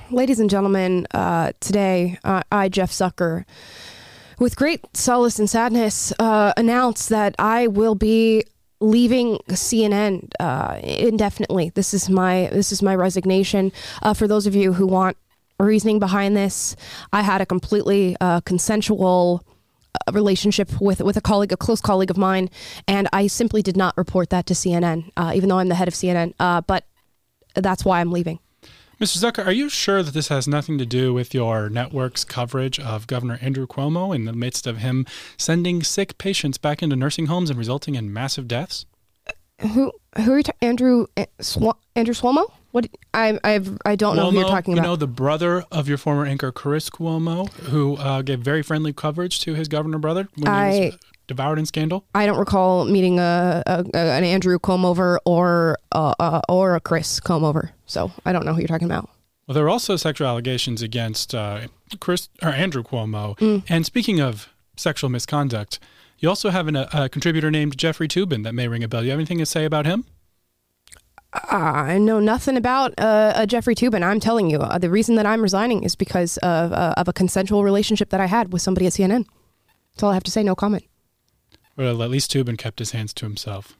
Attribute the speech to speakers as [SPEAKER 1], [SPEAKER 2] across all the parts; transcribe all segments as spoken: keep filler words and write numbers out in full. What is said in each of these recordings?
[SPEAKER 1] ladies and gentlemen, uh, today uh, I, Jeff Zucker, with great solace and sadness, uh, announce that I will be leaving C N N uh, indefinitely. This is my this is my resignation. Uh, for those of you who want reasoning behind this, I had a completely uh, consensual uh, relationship with with a colleague, a close colleague of mine, and I simply did not report that to C N N, uh, even though I'm the head of C N N. Uh, but that's why I'm leaving.
[SPEAKER 2] Mister Zucker, are you sure that this has nothing to do with your network's coverage of Governor Andrew Cuomo in the midst of him sending sick patients back into nursing homes and resulting in massive deaths?
[SPEAKER 1] Who who are you ta- Andrew uh, Sw- Andrew Cuomo? What I I I don't
[SPEAKER 2] Cuomo,
[SPEAKER 1] know who you're talking about.
[SPEAKER 2] You know, the brother of your former anchor Chris Cuomo, who uh, gave very friendly coverage to his governor brother when
[SPEAKER 1] I,
[SPEAKER 2] he was devoured in scandal.
[SPEAKER 1] I don't recall meeting a, a, a an Andrew Comover or uh, uh, or a Chris Comover, so I don't know who you're talking about.
[SPEAKER 2] Well, there were also sexual allegations against uh, Chris or Andrew Cuomo.
[SPEAKER 1] Mm.
[SPEAKER 2] And speaking of sexual misconduct, you also have an, a, a contributor named Jeffrey Toobin that may ring a bell. You have anything to say about him?
[SPEAKER 1] Uh, I know nothing about uh, uh, Jeffrey Toobin. I'm telling you, uh, the reason that I'm resigning is because of, uh, of a consensual relationship that I had with somebody at C N N. That's all I have to say. No comment.
[SPEAKER 2] Well, at least Toobin kept his hands to himself.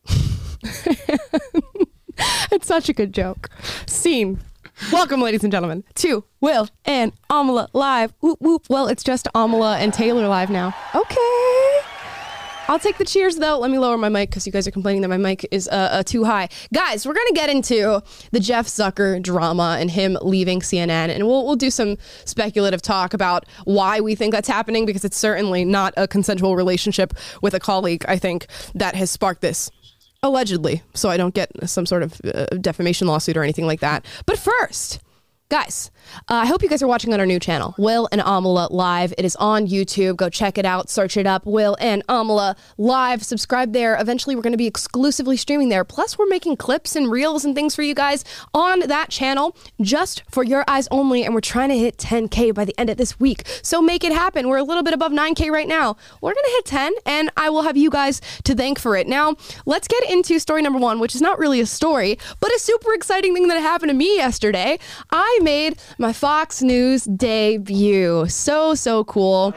[SPEAKER 1] It's such a good joke. Scene. Welcome, ladies and gentlemen, to Will and Amala Live. Whoop, whoop. Well, it's just Amala and Taylor Live now. Okay. I'll take the cheers, though. Let me lower my mic because you guys are complaining that my mic is uh, uh, too high. Guys, we're going to get into the Jeff Zucker drama and him leaving C N N. And we'll, we'll do some speculative talk about why we think that's happening, because it's certainly not a consensual relationship with a colleague, I think, that has sparked this. Allegedly, so I don't get some sort of uh, defamation lawsuit or anything like that. But first, guys, uh, I hope you guys are watching on our new channel, Will and Amala Live. It is on YouTube. Go check it out. Search it up, Will and Amala Live. Subscribe there. Eventually, we're going to be exclusively streaming there. Plus, we're making clips and reels and things for you guys on that channel just for your eyes only. And we're trying to hit ten K by the end of this week. So make it happen. We're a little bit above nine K right now. We're going to hit ten, and I will have you guys to thank for it. Now, let's get into story number one, which is not really a story, but a super exciting thing that happened to me yesterday. I made my Fox News debut. So, so cool.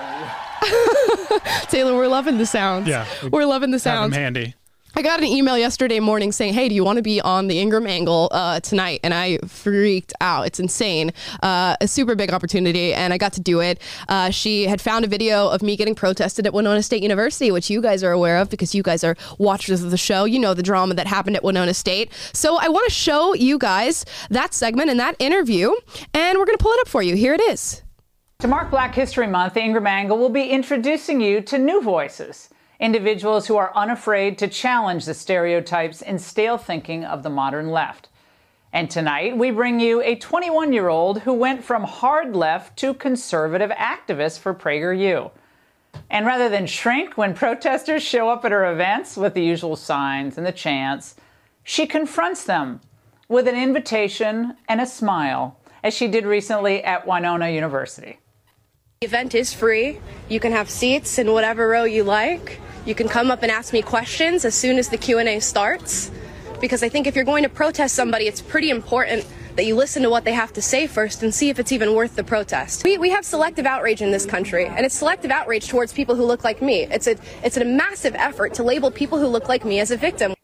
[SPEAKER 1] Taylor, we're loving the sounds.
[SPEAKER 2] Yeah.
[SPEAKER 1] We're loving the sounds.
[SPEAKER 2] Have him handy.
[SPEAKER 1] I got an email yesterday morning saying, hey, do you want to be on the Ingram Angle uh, tonight? And I freaked out. It's insane. Uh, a super big opportunity, and I got to do it. Uh, she had found a video of me getting protested at Winona State University, which you guys are aware of because you guys are watchers of the show. You know the drama that happened at Winona State. So I want to show you guys that segment and that interview, and we're going to pull it up for you. Here it is.
[SPEAKER 3] To mark Black History Month, the Ingram Angle will be introducing you to new voices. Individuals who are unafraid to challenge the stereotypes and stale thinking of the modern left. And tonight, we bring you a twenty-one-year-old who went from hard left to conservative activist for PragerU. And rather than shrink when protesters show up at her events with the usual signs and the chants, she confronts them with an invitation and a smile, as she did recently at Winona University.
[SPEAKER 4] The event is free. You can have seats in whatever row you like. You can come up and ask me questions as soon as the Q and A starts. Because I think if you're going to protest somebody, it's pretty important that you listen to what they have to say first and see if it's even worth the protest. We, we have selective outrage in this country, and it's selective outrage towards people who look like me. It's a, it's a massive effort to label people who look like me as a victim.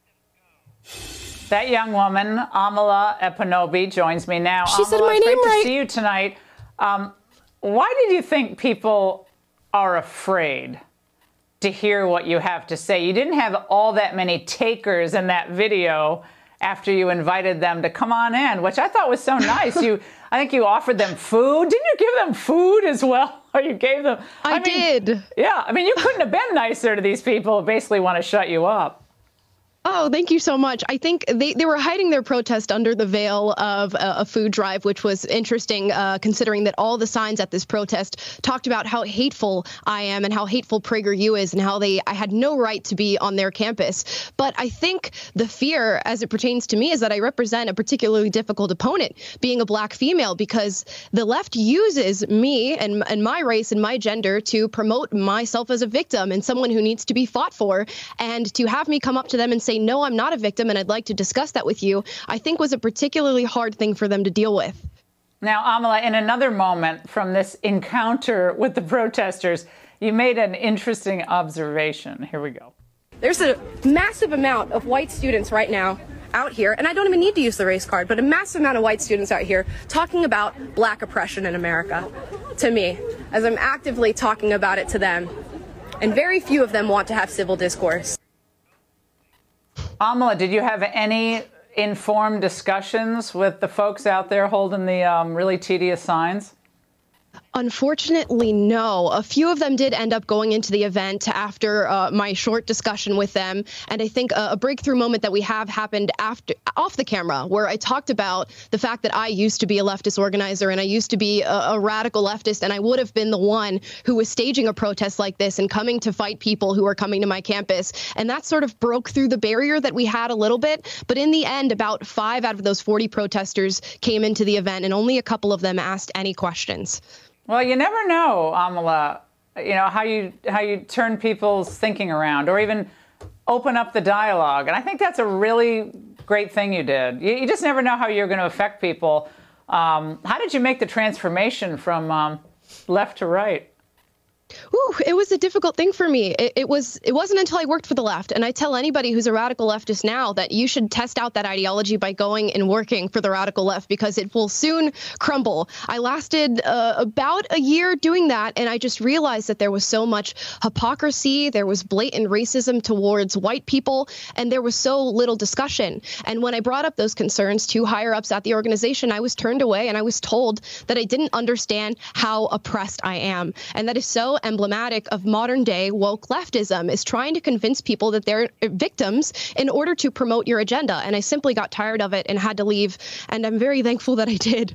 [SPEAKER 3] That young woman, Amala Ekpunobi, joins me now.
[SPEAKER 1] She
[SPEAKER 3] Amala,
[SPEAKER 1] said my
[SPEAKER 3] it's
[SPEAKER 1] name
[SPEAKER 3] great
[SPEAKER 1] right.
[SPEAKER 3] to see you tonight. Um, why did you think people are afraid to hear what you have to say? You didn't have all that many takers in that video after you invited them to come on in, which I thought was so nice. You, I think you offered them food. Didn't you give them food as well? Or you gave them...
[SPEAKER 1] I,
[SPEAKER 3] I mean,
[SPEAKER 1] did.
[SPEAKER 3] Yeah, I mean, you couldn't have been nicer to these people who basically want to shut you up.
[SPEAKER 1] Oh, thank you so much. I think they, they were hiding their protest under the veil of a, a food drive, which was interesting, uh, considering that all the signs at this protest talked about how hateful I am and how hateful PragerU is and how they I had no right to be on their campus. But I think the fear, as it pertains to me, is that I represent a particularly difficult opponent, being a black female, because the left uses me and, and my race and my gender to promote myself as a victim and someone who needs to be fought for. And to have me come up to them and say, no, I'm not a victim, and I'd like to discuss that with you, I think was a particularly hard thing for them to deal with.
[SPEAKER 3] Now, Amala, in another moment from this encounter with the protesters, you made an interesting observation. Here we go.
[SPEAKER 4] There's a massive amount of white students right now out here, and I don't even need to use the race card, but a massive amount of white students out here talking about black oppression in America to me, as I'm actively talking about it to them. And very few of them want to have civil discourse.
[SPEAKER 3] Amala, did you have any informed discussions with the folks out there holding the um, really tedious signs?
[SPEAKER 5] Unfortunately, no. A few of them did end up going into the event after uh, my short discussion with them. And I think a, a breakthrough moment that we have happened after off the camera, where I talked about the fact that I used to be a leftist organizer and I used to be a, a radical leftist, and I would have been the one who was staging a protest like this and coming to fight people who are coming to my campus. And that sort of broke through the barrier that we had a little bit. But in the end, about five out of those forty protesters came into the event, and only a couple of them asked any questions.
[SPEAKER 3] Well, you never know, Amala, you know, how you how you turn people's thinking around or even open up the dialogue. And I think that's a really great thing you did. You, you just never know how you're going to affect people. Um, how did you make the transformation from um, left to right?
[SPEAKER 5] Ooh, it was a difficult thing for me. It, it was. It wasn't until I worked for the left, and I tell anybody who's a radical leftist now that you should test out that ideology by going and working for the radical left, because it will soon crumble. I lasted uh, about a year doing that, and I just realized that there was so much hypocrisy, there was blatant racism towards white people, and there was so little discussion. And when I brought up those concerns to higher ups at the organization, I was turned away, and I was told that I didn't understand how oppressed I am, and that is so emblematic of modern day woke leftism, is trying to convince people that they're victims in order to promote your agenda. And I simply got tired of it and had to leave. And I'm very thankful that I did.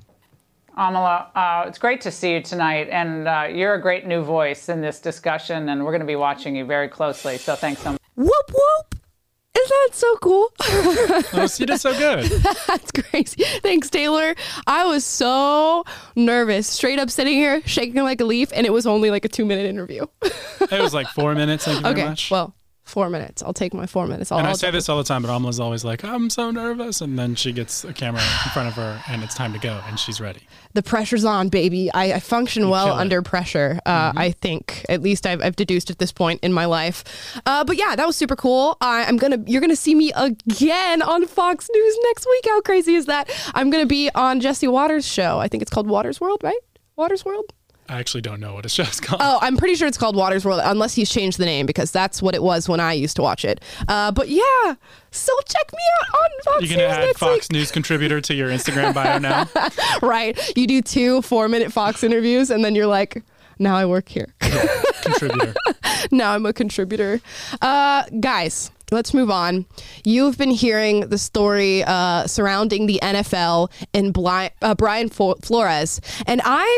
[SPEAKER 3] Amala, uh, it's great to see you tonight. And uh, you're a great new voice in this discussion. And we're going to be watching you very closely. So thanks so much.
[SPEAKER 1] Whoop, whoop. Isn't that so cool?
[SPEAKER 2] Oh, you did so good.
[SPEAKER 1] That's crazy. Thanks, Taylor. I was so nervous, straight up sitting here shaking like a leaf, and it was only like a two minute interview.
[SPEAKER 2] It was like four minutes. Thank you very
[SPEAKER 1] okay,
[SPEAKER 2] much.
[SPEAKER 1] well, four minutes. I'll take my four minutes. I'll,
[SPEAKER 2] and I
[SPEAKER 1] I'll
[SPEAKER 2] say this all the time, but Amala's always like, I'm so nervous. And then she gets a camera in front of her and it's time to go and she's ready.
[SPEAKER 1] The pressure's on, baby. I, I function
[SPEAKER 2] You
[SPEAKER 1] well
[SPEAKER 2] kill it.
[SPEAKER 1] under pressure, uh,
[SPEAKER 2] Mhm.
[SPEAKER 1] I think. At least I've, I've deduced at this point in my life. Uh, but yeah, that was super cool. I, I'm gonna, you're going to see me again on Fox News next week. How crazy is that? I'm going to be on Jesse Waters' show. I think it's called Waters World, right? Waters World?
[SPEAKER 2] I actually don't know what it's just called.
[SPEAKER 1] Oh, I'm pretty sure it's called Waters World, unless he's changed the name, because that's what it was when I used to watch it. Uh, but yeah, so check me out on Fox
[SPEAKER 2] You're
[SPEAKER 1] News
[SPEAKER 2] going to add
[SPEAKER 1] next
[SPEAKER 2] Fox
[SPEAKER 1] week.
[SPEAKER 2] News contributor to your Instagram bio now?
[SPEAKER 1] Right. You do two four-minute Fox interviews, and then you're like, now I work here.
[SPEAKER 2] Contributor.
[SPEAKER 1] Now I'm a contributor. Uh, guys, let's move on. You've been hearing the story uh, surrounding the N F L and Bli- uh, Brian Fo- Flores, and I...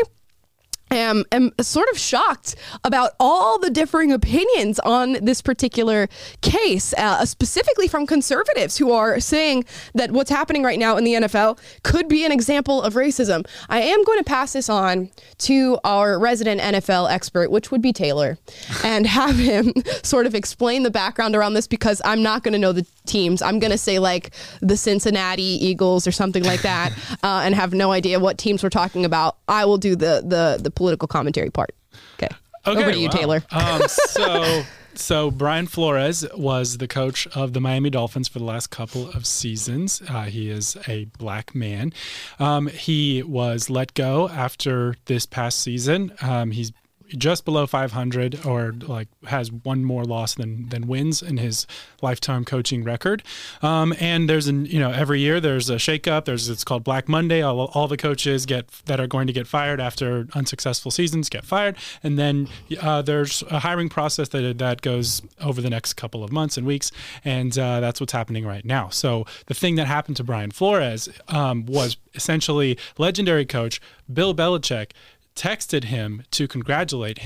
[SPEAKER 1] Am, am sort of shocked about all the differing opinions on this particular case, uh, specifically from conservatives who are saying that what's happening right now in the N F L could be an example of racism. I am going to pass this on to our resident N F L expert, which would be Taylor, and have him sort of explain the background around this, because I'm not going to know the teams. I'm going to say like the Cincinnati Eagles or something like that, uh, and have no idea what teams we're talking about. I will do the the the political commentary part. Okay.
[SPEAKER 2] Okay,
[SPEAKER 1] Over to you,
[SPEAKER 2] wow.
[SPEAKER 1] Taylor.
[SPEAKER 2] um, so, so Brian Flores was the coach of the Miami Dolphins for the last couple of seasons. Uh, he is a black man. Um, he was let go after this past season. Um, he's just below five hundred, or like has one more loss than than wins in his lifetime coaching record. Um, and there's an you know every year there's a shakeup. There's it's called Black Monday. All, all the coaches get that are going to get fired after unsuccessful seasons get fired, and then uh, there's a hiring process that that goes over the next couple of months and weeks, and uh, that's what's happening right now. So the thing that happened to Brian Flores um, was essentially legendary coach Bill Belichick texted him to congratulate him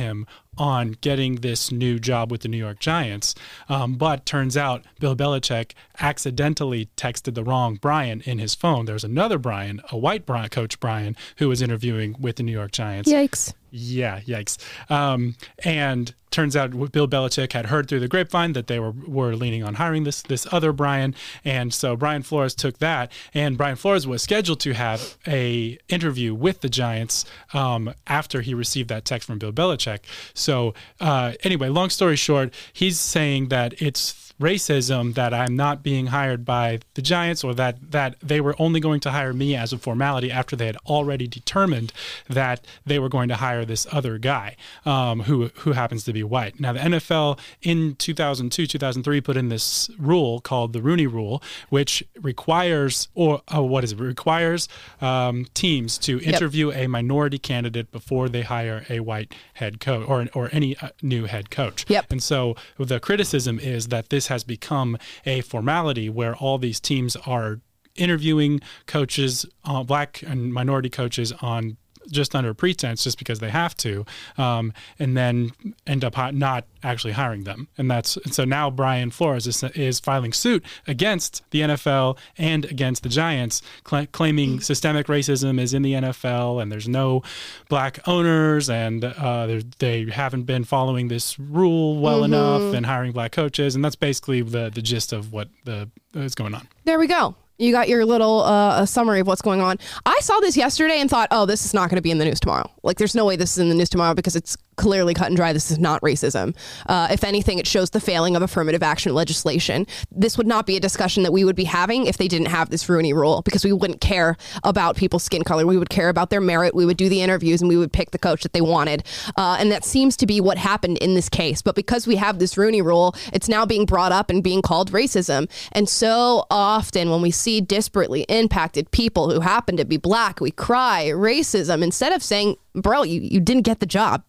[SPEAKER 2] on getting this new job with the New York Giants. Um, but turns out Bill Belichick accidentally texted the wrong Brian in his phone. There's another Brian, a white Brian, Coach Brian, who was interviewing with the New York Giants.
[SPEAKER 1] Yikes.
[SPEAKER 2] Yeah, yikes. Um, and turns out Bill Belichick had heard through the grapevine that they were, were leaning on hiring this this other Brian. And so Brian Flores took that. And Brian Flores was scheduled to have a interview with the Giants um, after he received that text from Bill Belichick. So uh, anyway, long story short, he's saying that it's racism that I'm not being hired by the Giants, or that that they were only going to hire me as a formality after they had already determined that they were going to hire this other guy um, who who happens to be white. Now, the N F L in two thousand two, two thousand three put in this rule called the Rooney Rule, which requires, or oh, what is it? Requires um, teams to interview yep. a minority candidate before they hire a white head coach or or any uh, new head coach.
[SPEAKER 1] Yep.
[SPEAKER 2] And so the criticism is that this has become a formality where all these teams are interviewing coaches, uh, black and minority coaches, on just under pretense, just because they have to, um, and then end up hi- not actually hiring them. And that's and so now Brian Flores is, is filing suit against the N F L and against the Giants, cl- claiming systemic racism is in the N F L and there's no black owners, and uh, they haven't been following this rule well mm-hmm. enough and hiring black coaches. And that's basically the, the gist of what the is going on.
[SPEAKER 1] There we go. You got your little uh, summary of what's going on. I saw this yesterday and thought, oh, this is not going to be in the news tomorrow. Like, there's no way this is in the news tomorrow because it's clearly cut and dry. This is not racism. Uh, if anything, it shows the failing of affirmative action legislation. This would not be a discussion that we would be having if they didn't have this Rooney Rule, because we wouldn't care about people's skin color. We would care about their merit. We would do the interviews and we would pick the coach that they wanted. Uh, and that seems to be what happened in this case. But because we have this Rooney Rule, it's now being brought up and being called racism. And so often when we see disparately impacted people who happen to be black, we cry racism instead of saying, bro, you, you didn't get the job.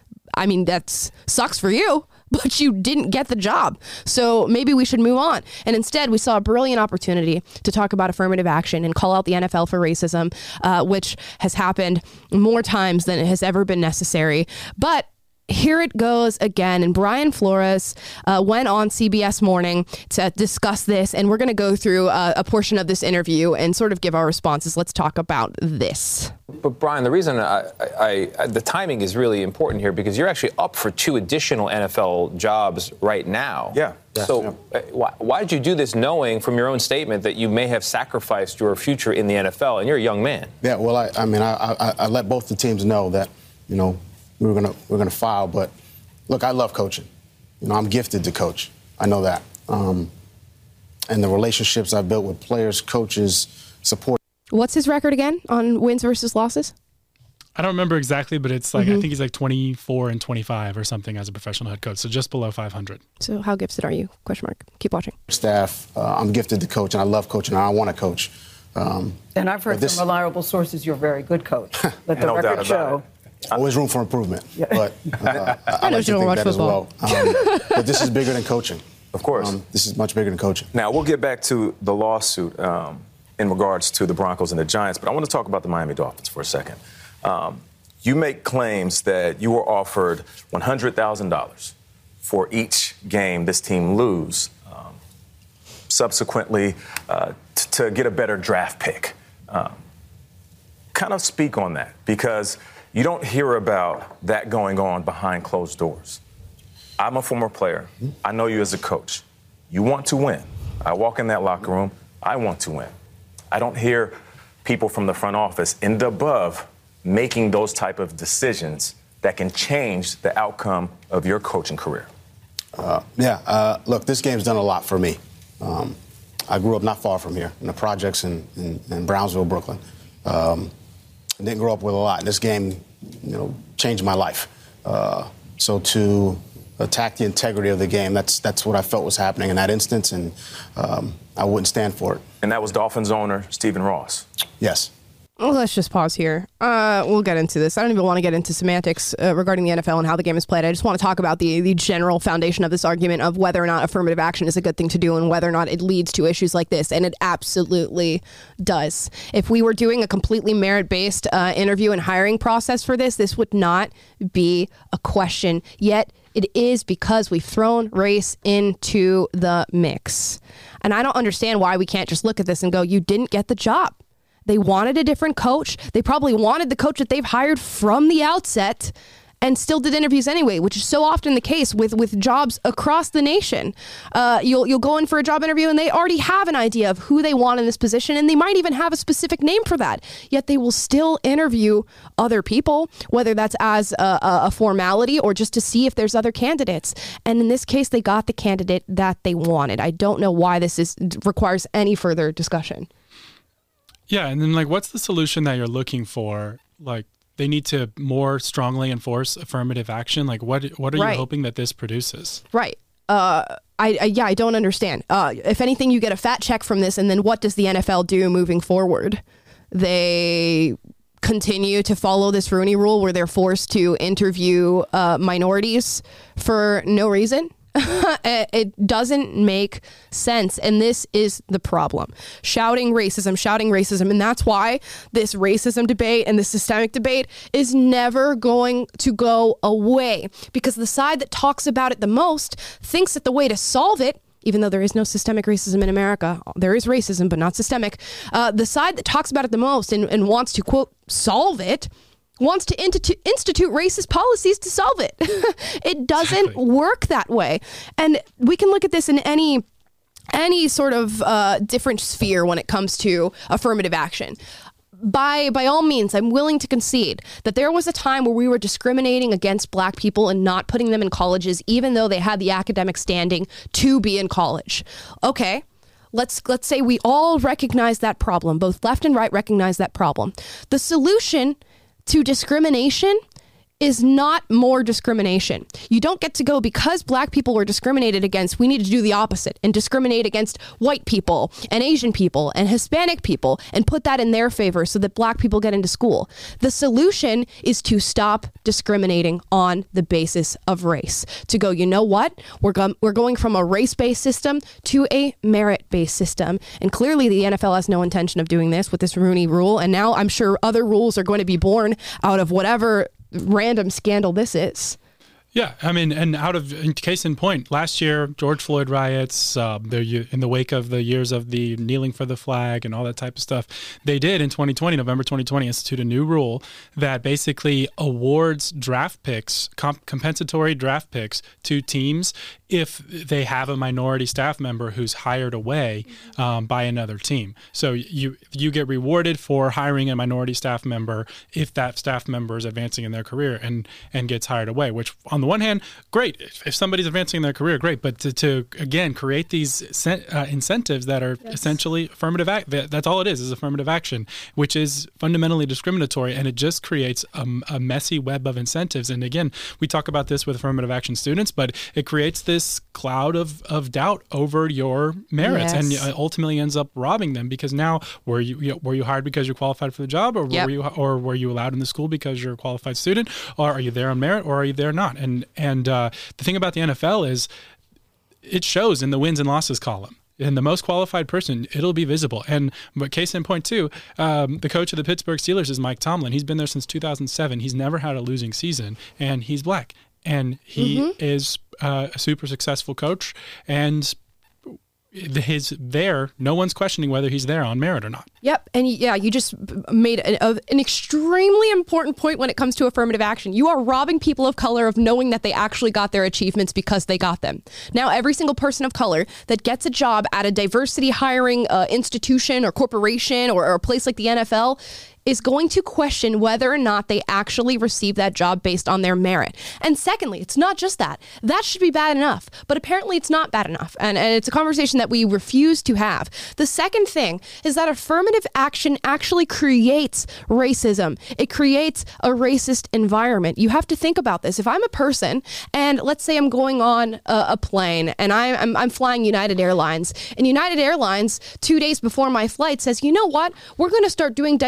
[SPEAKER 1] I mean, that sucks for you, but you didn't get the job. So maybe we should move on. And instead, we saw a brilliant opportunity to talk about affirmative action and call out the N F L for racism, uh, which has happened more times than it has ever been necessary. But here it goes again. And Brian Flores uh, went on C B S Morning to discuss this. And we're going to go through uh, a portion of this interview and sort of give our responses. Let's talk about this.
[SPEAKER 6] But Brian, the reason I, I, I, the timing is really important here, because you're actually up for two additional N F L jobs right now.
[SPEAKER 7] Yeah. yeah
[SPEAKER 6] so yeah. Why, why did you do this knowing from your own statement that you may have sacrificed your future in the N F L? And you're a young man.
[SPEAKER 7] Yeah, well, I, I mean, I, I, I let both the teams know that, you know, we were gonna we're gonna file. But look, I love coaching. You know, I'm gifted to coach. I know that. Um, and the relationships I've built with players, coaches, support.
[SPEAKER 1] What's his record again on wins versus losses?
[SPEAKER 2] I don't remember exactly, but it's like,
[SPEAKER 1] mm-hmm.
[SPEAKER 2] I think he's like twenty-four and twenty-five or something as a professional head coach. So just below five hundred.
[SPEAKER 1] So how gifted are you? Question mark. Keep watching.
[SPEAKER 7] Staff, uh, I'm gifted to coach, and I love coaching, and I want to coach. Um,
[SPEAKER 8] and I've heard this, from reliable sources you're a very good coach. Let the
[SPEAKER 6] no
[SPEAKER 8] record show.
[SPEAKER 7] Always room for improvement,
[SPEAKER 8] yeah.
[SPEAKER 7] but uh, I, I
[SPEAKER 1] know
[SPEAKER 7] like
[SPEAKER 1] you
[SPEAKER 7] to
[SPEAKER 1] don't
[SPEAKER 7] think
[SPEAKER 1] watch
[SPEAKER 7] that
[SPEAKER 1] football.
[SPEAKER 7] as well. Um, but this is bigger than coaching.
[SPEAKER 6] Of course.
[SPEAKER 7] Um, this is much bigger than coaching.
[SPEAKER 6] Now, we'll get back to the lawsuit um, in regards to the Broncos and the Giants, but I want to talk about the Miami Dolphins for a second. Um, you make claims that you were offered one hundred thousand dollars for each game this team lose, um, subsequently uh, t- to get a better draft pick. Um, kind of speak on that, because you don't hear about that going on behind closed doors. I'm a former player. I know you as a coach. You want to win. I walk in that locker room. I want to win. I don't hear people from the front office and above making those type of decisions that can change the outcome of your coaching career.
[SPEAKER 7] Uh, yeah, uh, look, this game's done a lot for me. Um, I grew up not far from here, in the projects in, in, in Brownsville, Brooklyn. Um, I didn't grow up with a lot. This game, you know, changed my life. Uh, so to attack the integrity of the game, that's that's what I felt was happening in that instance, and um, I wouldn't stand for it.
[SPEAKER 6] And that was Dolphins owner Stephen Ross.
[SPEAKER 7] Yes.
[SPEAKER 1] Well, let's just pause here. Uh, we'll get into this. I don't even want to get into semantics uh, regarding the N F L and how the game is played. I just want to talk about the the general foundation of this argument of whether or not affirmative action is a good thing to do and whether or not it leads to issues like this. And it absolutely does. If we were doing a completely merit-based uh, interview and hiring process for this, this would not be a question. Yet it is because we've thrown race into the mix. And I don't understand why we can't just look at this and go, you didn't get the job. They wanted a different coach. They probably wanted the coach that they've hired from the outset and still did interviews anyway, which is so often the case with, with jobs across the nation. Uh, you'll you'll go in for a job interview and they already have an idea of who they want in this position, and they might even have a specific name for that. Yet they will still interview other people, whether that's as a, a formality or just to see if there's other candidates. And in this case, they got the candidate that they wanted. I don't know why this is requires any further discussion.
[SPEAKER 2] Yeah, and then like, what's the solution that you're looking for? Like, they need to more strongly enforce affirmative action. Like, what what are
[SPEAKER 1] right.
[SPEAKER 2] you hoping that this produces?
[SPEAKER 1] Right. Uh, I, I yeah, I don't understand. Uh, if anything, you get a fat check from this, and then what does the N F L do moving forward? They continue to follow this Rooney Rule, where they're forced to interview uh, minorities for no reason. It doesn't make sense, and this is the problem. Shouting racism, shouting racism, and that's why this racism debate and the systemic debate is never going to go away, because the side that talks about it the most thinks that the way to solve it, even though there is no systemic racism in America, there is racism, but not systemic, uh, the side that talks about it the most and, and wants to, quote, solve it, wants to institute, institute racist policies to solve it. It doesn't exactly. work that way. And we can look at this in any any sort of uh, different sphere when it comes to affirmative action. By by all means, I'm willing to concede that there was a time where we were discriminating against black people and not putting them in colleges, even though they had the academic standing to be in college. Okay. Let's let's say we all recognize that problem. Both left and right recognize that problem. The solution to discrimination is not more discrimination. You don't get to go, because black people were discriminated against, we need to do the opposite and discriminate against white people and Asian people and Hispanic people and put that in their favor so that black people get into school. The solution is to stop discriminating on the basis of race. To go, you know what? We're, go- we're going from a race-based system to a merit-based system. And clearly the N F L has no intention of doing this with this Rooney Rule. And now I'm sure other rules are going to be born out of whatever random scandal this is.
[SPEAKER 2] Yeah, I mean, and out of in case in point, last year, George Floyd riots, uh, in the wake of the years of the kneeling for the flag and all that type of stuff, they did in twenty twenty, November twenty twenty, institute a new rule that basically awards draft picks, comp- compensatory draft picks to teams if they have a minority staff member who's hired away um, by another team. So you you get rewarded for hiring a minority staff member if that staff member is advancing in their career and, and gets hired away, which on the one hand, great. If, if somebody's advancing in their career, great. But to, to again, create these uh, incentives that are yes. essentially affirmative act, that's all it is, is affirmative action, which is fundamentally discriminatory. And it just creates a, a messy web of incentives. And again, we talk about this with affirmative action students, but it creates this cloud of, of doubt over your merits yes. and ultimately ends up robbing them, because now were you, you know, were you hired because you're qualified for the job, or yep. were you or were you allowed in the school because you're a qualified student, or are you there on merit, or are you there not? And and uh, the thing about the N F L is it shows in the wins and losses column. And the most qualified person, it'll be visible. And but case in point too, um, the coach of the Pittsburgh Steelers is Mike Tomlin. He's been there since two thousand seven. He's never had a losing season, and he's black. And he mm-hmm. is uh, a super successful coach, and his there, no one's questioning whether he's there on merit or not.
[SPEAKER 1] Yep. And yeah, you just made a, a, an extremely important point when it comes to affirmative action. You are robbing people of color of knowing that they actually got their achievements because they got them. Now, every single person of color that gets a job at a diversity hiring uh, institution or corporation or, or a place like the N F L is going to question whether or not they actually receive that job based on their merit. And secondly, it's not just that. That should be bad enough, but apparently it's not bad enough. And, and it's a conversation that we refuse to have. The second thing is that affirmative action actually creates racism. It creates a racist environment. You have to think about this. If I'm a person and let's say I'm going on a, a plane and I, I'm, I'm flying United Airlines, and United Airlines two days before my flight says, you know what, we're going to start doing diversity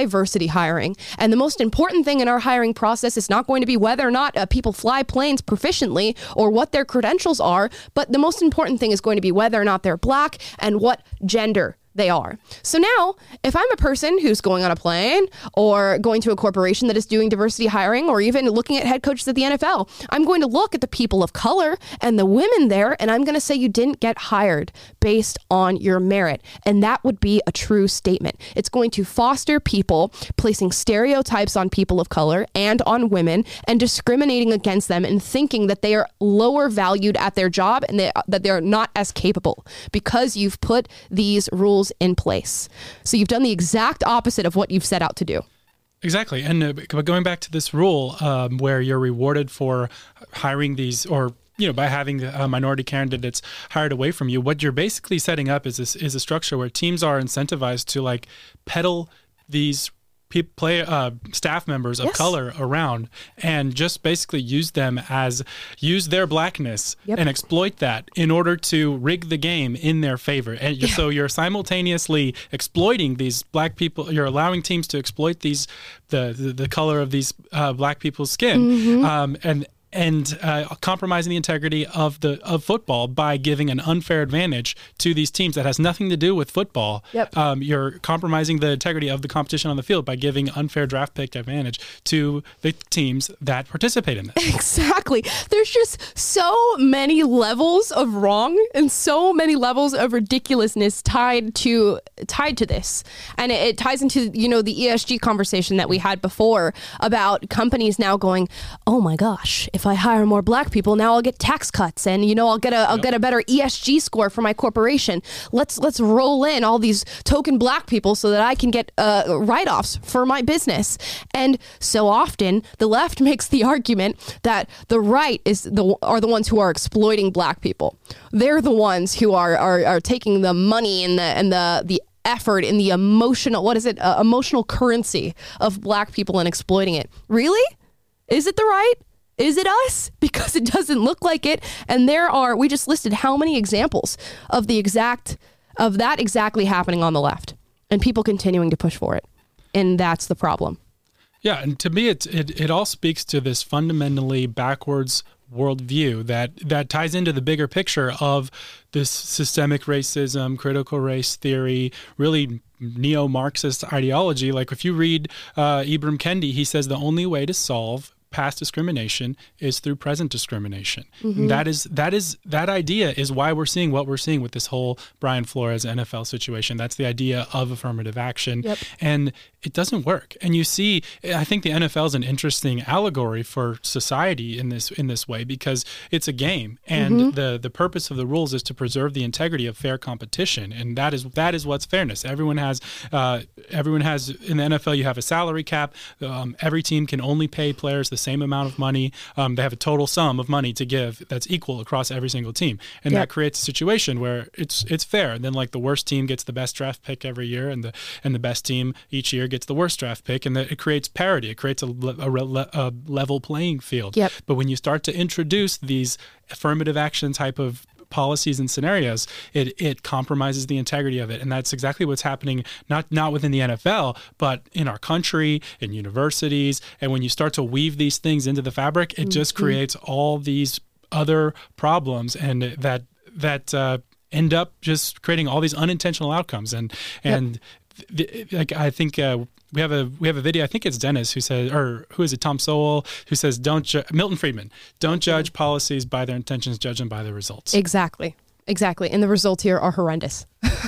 [SPEAKER 1] diversity hiring. And the most important thing in our hiring process is not going to be whether or not uh, people fly planes proficiently or what their credentials are, but the most important thing is going to be whether or not they're black and what gender they are. So now, if I'm a person who's going on a plane or going to a corporation that is doing diversity hiring or even looking at head coaches at the N F L, I'm going to look at the people of color and the women there, and I'm going to say you didn't get hired based on your merit. And that would be a true statement. It's going to foster people placing stereotypes on people of color and on women and discriminating against them and thinking that they are lower valued at their job and they, that they're not as capable because you've put these rules in place. So you've done the exact opposite of what you've set out to do.
[SPEAKER 2] Exactly. And uh, going back to this rule um, where you're rewarded for hiring these or you know, by having uh, minority candidates hired away from you, what you're basically setting up is this, is a structure where teams are incentivized to like peddle these play uh, staff members of
[SPEAKER 1] yes.
[SPEAKER 2] color around and just basically use them as use their blackness
[SPEAKER 1] yep.
[SPEAKER 2] and exploit that in order to rig the game in their favor. And yeah. so you're simultaneously exploiting these black people. You're allowing teams to exploit these the the, the color of these uh, black people's skin,
[SPEAKER 1] mm-hmm.
[SPEAKER 2] um, and. and uh, compromising the integrity of the of football by giving an unfair advantage to these teams that has nothing to do with football.
[SPEAKER 1] Yep.
[SPEAKER 2] Um, you're compromising the integrity of the competition on the field by giving unfair draft pick advantage to the teams that participate in this.
[SPEAKER 1] Exactly. There's just so many levels of wrong and so many levels of ridiculousness tied to tied to this. And it, it ties into, you know, the E S G conversation that we had before about companies now going, oh my gosh, if If I hire more black people, now I'll get tax cuts, and you know I'll get a I'll
[SPEAKER 2] yep.
[SPEAKER 1] get a better E S G score for my corporation. Let's let's roll in all these token black people so that I can get uh, write-offs for my business. And so often the left makes the argument that the right is the are the ones who are exploiting black people. They're the ones who are are, are taking the money and the and the the effort in the emotional what is it uh, emotional currency of black people and exploiting it. Really? Is it the right? Is it us? Because it doesn't look like it. And there are, we just listed how many examples of the exact, of that exactly happening on the left and people continuing to push for it. And that's the problem.
[SPEAKER 2] Yeah. And to me, it, it, it all speaks to this fundamentally backwards worldview that, that ties into the bigger picture of this systemic racism, critical race theory, really neo-Marxist ideology. Like if you read uh, Ibram Kendi, he says the only way to solve past discrimination is through present discrimination. Mm-hmm. That is that is that idea is why we're seeing what we're seeing with this whole Brian Flores N F L situation. That's the idea of affirmative action.
[SPEAKER 1] Yep.
[SPEAKER 2] And it doesn't work. And you see, I think the N F L is an interesting allegory for society in this in this way because it's a game, and mm-hmm. the the purpose of the rules is to preserve the integrity of fair competition, and that is that is what's fairness. Everyone has uh, everyone has in the N F L. You have a salary cap. Um, every team can only pay players the same amount of money. Um, they have a total sum of money to give that's equal across every single team, and
[SPEAKER 1] yep.
[SPEAKER 2] that creates a situation where it's it's fair. And then like the worst team gets the best draft pick every year, and the and the best team each year gets the worst draft pick, and the, it creates parity. It creates a, a, a level playing field.
[SPEAKER 1] Yep.
[SPEAKER 2] But when you start to introduce these affirmative action type of policies and scenarios, it it compromises the integrity of it. And that's exactly what's happening, not not within the N F L, but in our country, in universities. And when you start to weave these things into the fabric, it mm-hmm. just creates all these other problems, and that that uh, end up just creating all these unintentional outcomes. And and yep. th- like I think uh, we have a we have a video. I think it's Dennis who says, or who is it? Tom Sowell who says, "Don't ju- Milton Friedman, don't judge policies by their intentions, judge them by their results."
[SPEAKER 1] Exactly, exactly, and the results here are horrendous.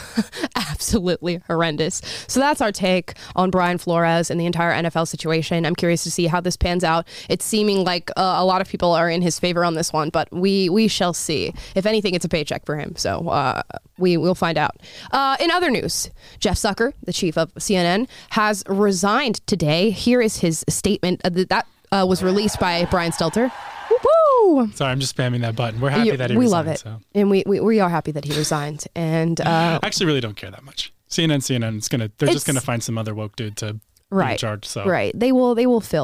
[SPEAKER 1] Absolutely horrendous. So that's our take on Brian Flores and the entire N F L situation. I'm curious to see how this pans out. It's seeming like uh, a lot of people are in his favor on this one, but we we shall see. If anything, it's a paycheck for him. So uh, we will find out. Uh, in other news, Jeff Zucker, the chief of C N N, has resigned today. Here is his statement uh, that uh, was released by Brian Stelter. Woo-hoo!
[SPEAKER 2] Sorry, I'm just spamming that button. We're happy
[SPEAKER 1] you,
[SPEAKER 2] that he
[SPEAKER 1] we
[SPEAKER 2] resigned.
[SPEAKER 1] love it,
[SPEAKER 2] so.
[SPEAKER 1] and we, we we are happy that he resigned. And uh,
[SPEAKER 2] I actually really don't care that much. C N N, C N N, it's gonna they're just gonna find some other woke dude to
[SPEAKER 1] right,
[SPEAKER 2] be in charge. So
[SPEAKER 1] right, they will they will fill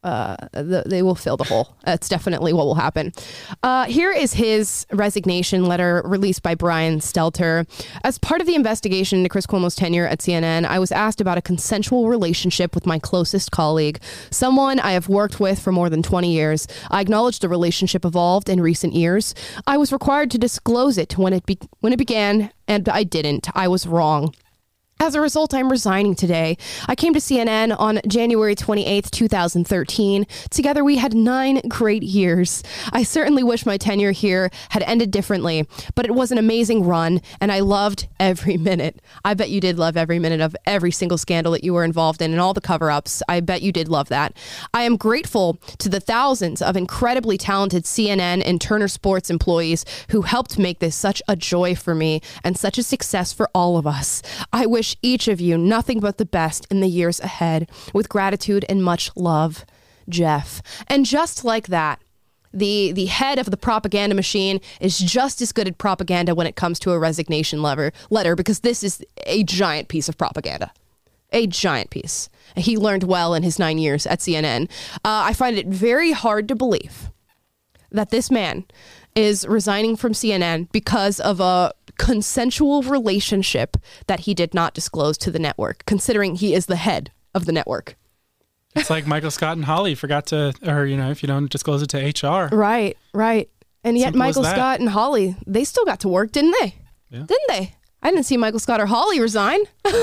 [SPEAKER 1] uh, the, they will fill the hole. That's definitely what will happen. Uh, here is his resignation letter released by Brian Stelter. As part of the investigation into Chris Cuomo's tenure at C N N, I was asked about a consensual relationship with my closest colleague, someone I have worked with for more than twenty years. I acknowledge the relationship evolved in recent years. I was required to disclose it when it be- when it began, and I didn't. I was wrong. As a result, I'm resigning today. I came to C N N on January twenty-eighth, twenty thirteen. Together, we had nine great years. I certainly wish my tenure here had ended differently, but it was an amazing run, and I loved every minute. I bet you did love every minute of every single scandal that you were involved in and all the cover-ups. I bet you did love that. I am grateful to the thousands of incredibly talented C N N and Turner Sports employees who helped make this such a joy for me and such a success for all of us. I wish each of you nothing but the best in the years ahead. With gratitude and much love, Jeff. And just like that, the the head of the propaganda machine is just as good at propaganda when it comes to a resignation letter, letter because this is a giant piece of propaganda. A giant piece. He learned well in his nine years at C N N. Uh, I find it very hard to believe that this man is resigning from C N N because of a consensual relationship that he did not disclose to the network, considering he is the head of the network.
[SPEAKER 2] It's like Michael Scott and Holly forgot to, or, you know, if you don't disclose it to H R.
[SPEAKER 1] Right, right. And yet
[SPEAKER 2] Simple
[SPEAKER 1] Michael
[SPEAKER 2] as that.
[SPEAKER 1] Scott and Holly, they still got to work, didn't they?
[SPEAKER 2] Yeah.
[SPEAKER 1] Didn't they? I didn't see Michael Scott or Holly resign.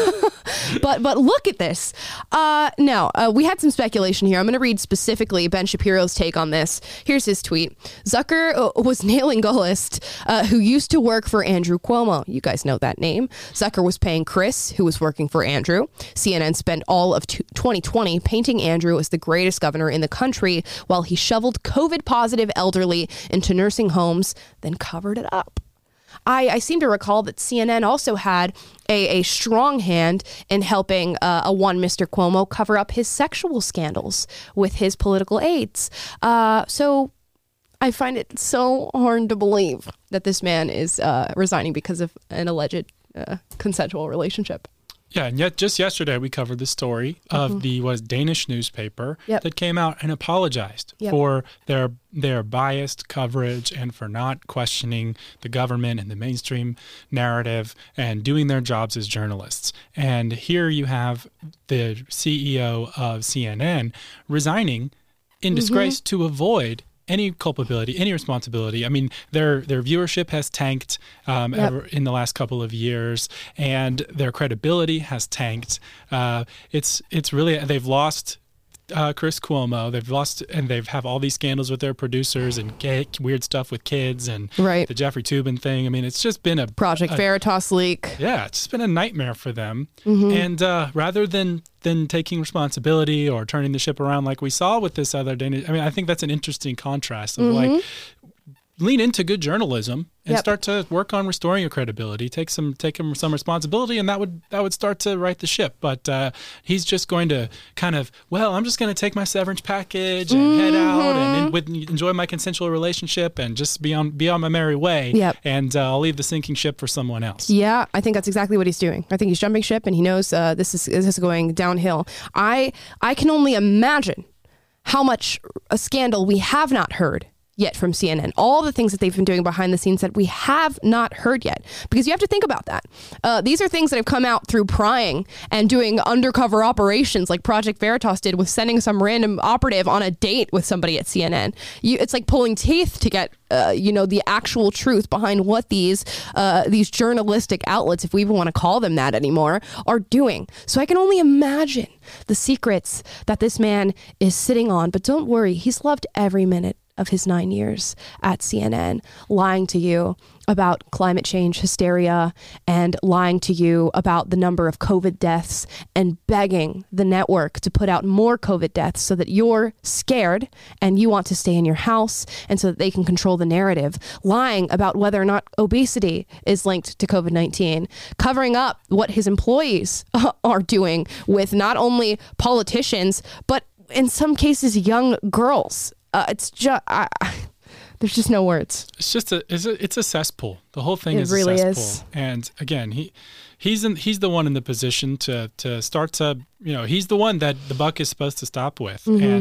[SPEAKER 1] but but look at this. Uh, now, uh, we had some speculation here. I'm going to read specifically Ben Shapiro's take on this. Here's his tweet. Zucker uh, was nailing Gollust, uh, who used to work for Andrew Cuomo. You guys know that name. Zucker was paying Chris, who was working for Andrew. C N N spent all of twenty twenty painting Andrew as the greatest governor in the country while he shoveled COVID-positive elderly into nursing homes, then covered it up. I, I seem to recall that C N N also had a, a strong hand in helping uh, a one Mister Cuomo cover up his sexual scandals with his political aides. Uh, so I find it so hard to believe that this man is uh, resigning because of an alleged uh, consensual relationship.
[SPEAKER 2] Yeah, and yet just yesterday we covered the story of
[SPEAKER 1] Mm-hmm.
[SPEAKER 2] the was Danish newspaper
[SPEAKER 1] Yep.
[SPEAKER 2] that came out and apologized
[SPEAKER 1] Yep.
[SPEAKER 2] for their their biased coverage and for not questioning the government and the mainstream narrative and doing their jobs as journalists. And here you have the C E O of C N N resigning in disgrace to avoid any culpability, any responsibility. I mean, their their viewership has tanked um,
[SPEAKER 1] Yep.
[SPEAKER 2] ever, in the last couple of years, and their credibility has tanked. Uh, it's it's really they've lost uh, Chris Cuomo. They've lost, and they've have all these scandals with their producers and gay, weird stuff with kids and
[SPEAKER 1] Right.
[SPEAKER 2] the Jeffrey Toobin thing. I mean, it's just been a
[SPEAKER 1] Project
[SPEAKER 2] a,
[SPEAKER 1] Veritas leak.
[SPEAKER 2] yeah, it's just been a nightmare for them.
[SPEAKER 1] Mm-hmm.
[SPEAKER 2] And uh, rather than than taking responsibility or turning the ship around like we saw with this other Danish, I mean, I think that's an interesting contrast of
[SPEAKER 1] Mm-hmm.
[SPEAKER 2] like lean into good journalism and
[SPEAKER 1] Yep.
[SPEAKER 2] start to work on restoring your credibility. Take some take some some responsibility, and that would that would start to right the ship. But uh, he's just going to kind of well, I'm just going to take my severance package and
[SPEAKER 1] Mm-hmm.
[SPEAKER 2] head out and en- with, enjoy my consensual relationship and just be on be on my merry way.
[SPEAKER 1] Yep.
[SPEAKER 2] And uh, I'll leave the sinking ship for someone else.
[SPEAKER 1] Yeah, I think that's exactly what he's doing. I think he's jumping ship, and he knows uh, this is this is going downhill. I I can only imagine how much a scandal we have not heard yet from C N N. All the things that they've been doing behind the scenes that we have not heard yet. Because you have to think about that. Uh, these are things that have come out through prying and doing undercover operations like Project Veritas did with sending some random operative on a date with somebody at C N N. You, it's like pulling teeth to get uh, you know, the actual truth behind what these uh, these journalistic outlets, if we even want to call them that anymore, are doing. So I can only imagine the secrets that this man is sitting on. But don't worry, he's loved every minute of his nine years at C N N, lying to you about climate change hysteria and lying to you about the number of COVID deaths and begging the network to put out more COVID deaths so that you're scared and you want to stay in your house and so that they can control the narrative, lying about whether or not obesity is linked to COVID nineteen, covering up what his employees are doing with not only politicians, but in some cases, young girls. Uh, it's just, I, I, there's just no words.
[SPEAKER 2] It's just a it's a, it's a cesspool. The whole thing
[SPEAKER 1] It
[SPEAKER 2] is
[SPEAKER 1] really
[SPEAKER 2] a
[SPEAKER 1] is.
[SPEAKER 2] cesspool. And again, he he's in, he's the one in the position to to start to, you know, he's the one that the buck is supposed to stop with.
[SPEAKER 1] Mm-hmm.
[SPEAKER 2] And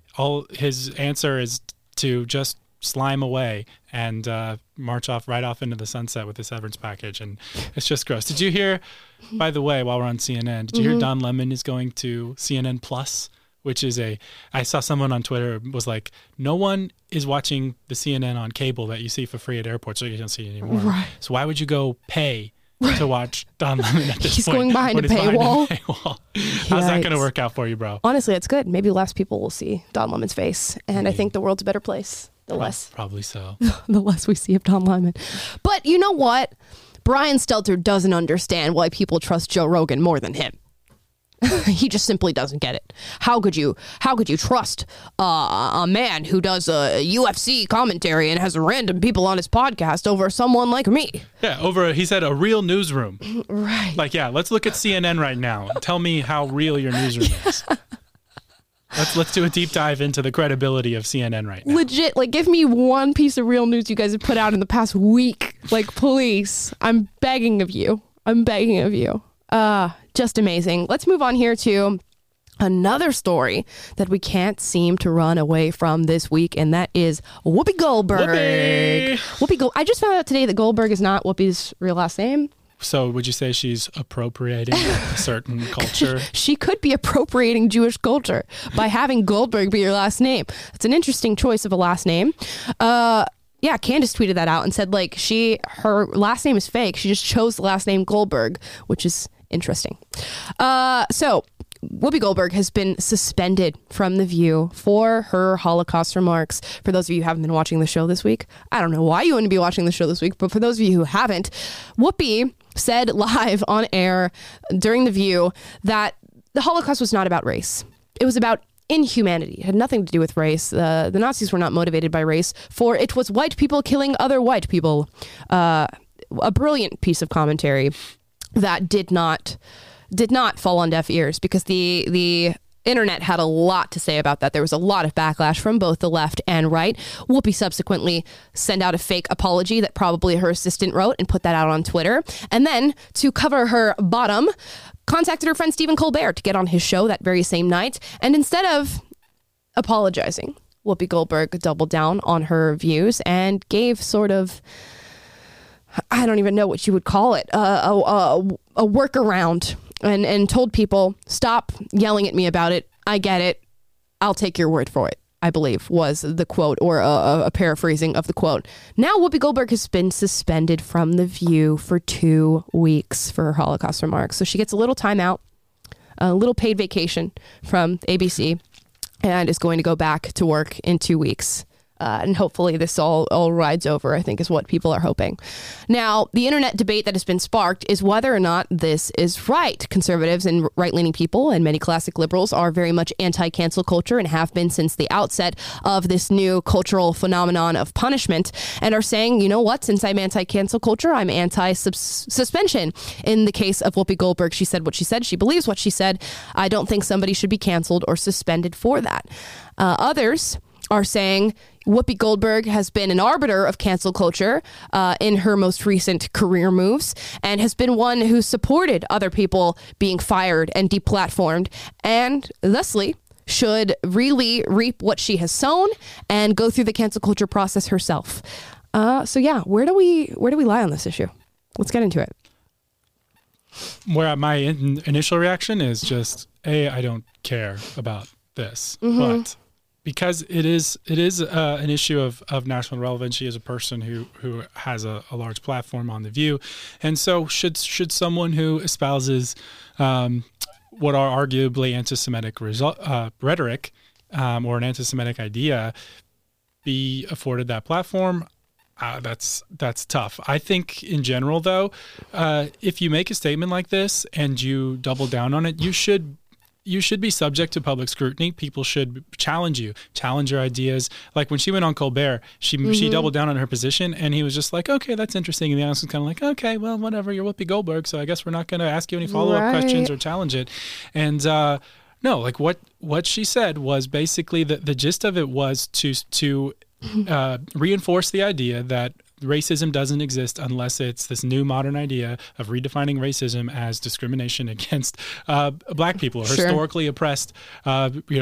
[SPEAKER 2] all his answer is to just slime away and uh, march off right off into the sunset with the severance package. And it's just gross. Did you hear, by the way, while we're on C N N, did you mm-hmm. hear Don Lemon is going to C N N Plus, which is a, I saw someone on Twitter was like, no one is watching the C N N on cable that you see for free at airports, so you don't see it anymore. Right. So why would you go pay to watch Don Lemon at this
[SPEAKER 1] he's
[SPEAKER 2] point?
[SPEAKER 1] Going behind a paywall.
[SPEAKER 2] Behind a paywall. How's that going to work out for you, bro?
[SPEAKER 1] Honestly, it's good. Maybe less people will see Don Lemon's face, and Maybe. I think the world's a better place. The
[SPEAKER 2] Pro-
[SPEAKER 1] less,
[SPEAKER 2] probably so.
[SPEAKER 1] the less we see of Don Lemon. But you know what? Brian Stelter doesn't understand why people trust Joe Rogan more than him. He just simply doesn't get it. How could you? How could you trust uh, a man who does a U F C commentary and has random people on his podcast over someone like me?
[SPEAKER 2] Yeah, over. He said a real newsroom.
[SPEAKER 1] Right.
[SPEAKER 2] Like, yeah. Let's look at C N N right now. Tell me how real your newsroom is. Let's let's do a deep dive into the credibility of C N N right now.
[SPEAKER 1] Legit, like, give me one piece of real news you guys have put out in the past week. Like, please, I'm begging of you. I'm begging of you. Uh, just amazing. Let's move on here to another story that we can't seem to run away from this week, and that is Whoopi Goldberg.
[SPEAKER 2] Whoopi!
[SPEAKER 1] Whoopi Gold- I just found out today that Goldberg is not Whoopi's real last name.
[SPEAKER 2] So would you say she's appropriating a certain culture?
[SPEAKER 1] She could be appropriating Jewish culture by having Goldberg be your last name. It's an interesting choice of a last name. Uh, yeah, Candace tweeted that out and said, like, she her last name is fake. She just chose the last name Goldberg, which is interesting. Uh, so Whoopi Goldberg has been suspended from The View for her Holocaust remarks. For those of you who haven't been watching the show this week, I don't know why you wouldn't be watching the show this week, but for those of you who haven't, Whoopi said live on air during The View that the Holocaust was not about race. It was about inhumanity. It had nothing to do with race. Uh, the Nazis were not motivated by race, for it was white people killing other white people. Uh, a brilliant piece of commentary that did not did not fall on deaf ears, because the the internet had a lot to say about that. There was a lot of backlash from both the left and right. Whoopi subsequently sent out a fake apology that probably her assistant wrote and put that out on Twitter. And then, to cover her bottom, contacted her friend Stephen Colbert to get on his show that very same night. And instead of apologizing, Whoopi Goldberg doubled down on her views and gave sort of, I don't even know what you would call it, uh, a, a, a workaround, and, and told people, stop yelling at me about it. I get it. I'll take your word for it, I believe was the quote, or a, a paraphrasing of the quote. Now Whoopi Goldberg has been suspended from The View for two weeks for her Holocaust remarks. So she gets a little time out, a little paid vacation from A B C, and is going to go back to work in two weeks. Uh, and hopefully this all, all rides over, I think, is what people are hoping. Now, the internet debate that has been sparked is whether or not this is right. Conservatives and right-leaning people and many classic liberals are very much anti-cancel culture and have been since the outset of this new cultural phenomenon of punishment, and are saying, you know what, since I'm anti-cancel culture, I'm anti-suspension. In the case of Whoopi Goldberg, she said what she said. She believes what she said. I don't think somebody should be canceled or suspended for that. Uh, others are saying Whoopi Goldberg has been an arbiter of cancel culture uh, in her most recent career moves, and has been one who supported other people being fired and deplatformed, and thusly should really reap what she has sown and go through the cancel culture process herself. Uh, so yeah, where do we where do we lie on this issue? Let's get into it.
[SPEAKER 2] Where my in- initial reaction is just, A, I don't care about this, mm-hmm. but because it is it is uh, an issue of, of national relevance. She is a person who who has a, a large platform on The View, and so should should someone who espouses um, what are arguably anti-Semitic result, uh, rhetoric um, or an anti-Semitic idea be afforded that platform? Uh, that's that's tough. I think in general, though, uh, if you make a statement like this and you double down on it, you should. You should be subject to public scrutiny. People should challenge you, challenge your ideas. Like when she went on Colbert, she mm-hmm. she doubled down on her position, and he was just like, okay, that's interesting. And the audience was kind of like, okay, well, whatever, you're Whoopi Goldberg, so I guess we're not going to ask you any follow-up right. questions or challenge it. And uh, no, like what what she said was basically the, the gist of it was to, to uh, reinforce the idea that racism doesn't exist unless it's this new modern idea of redefining racism as discrimination against uh, black people, or
[SPEAKER 1] sure.
[SPEAKER 2] historically oppressed, uh, you know,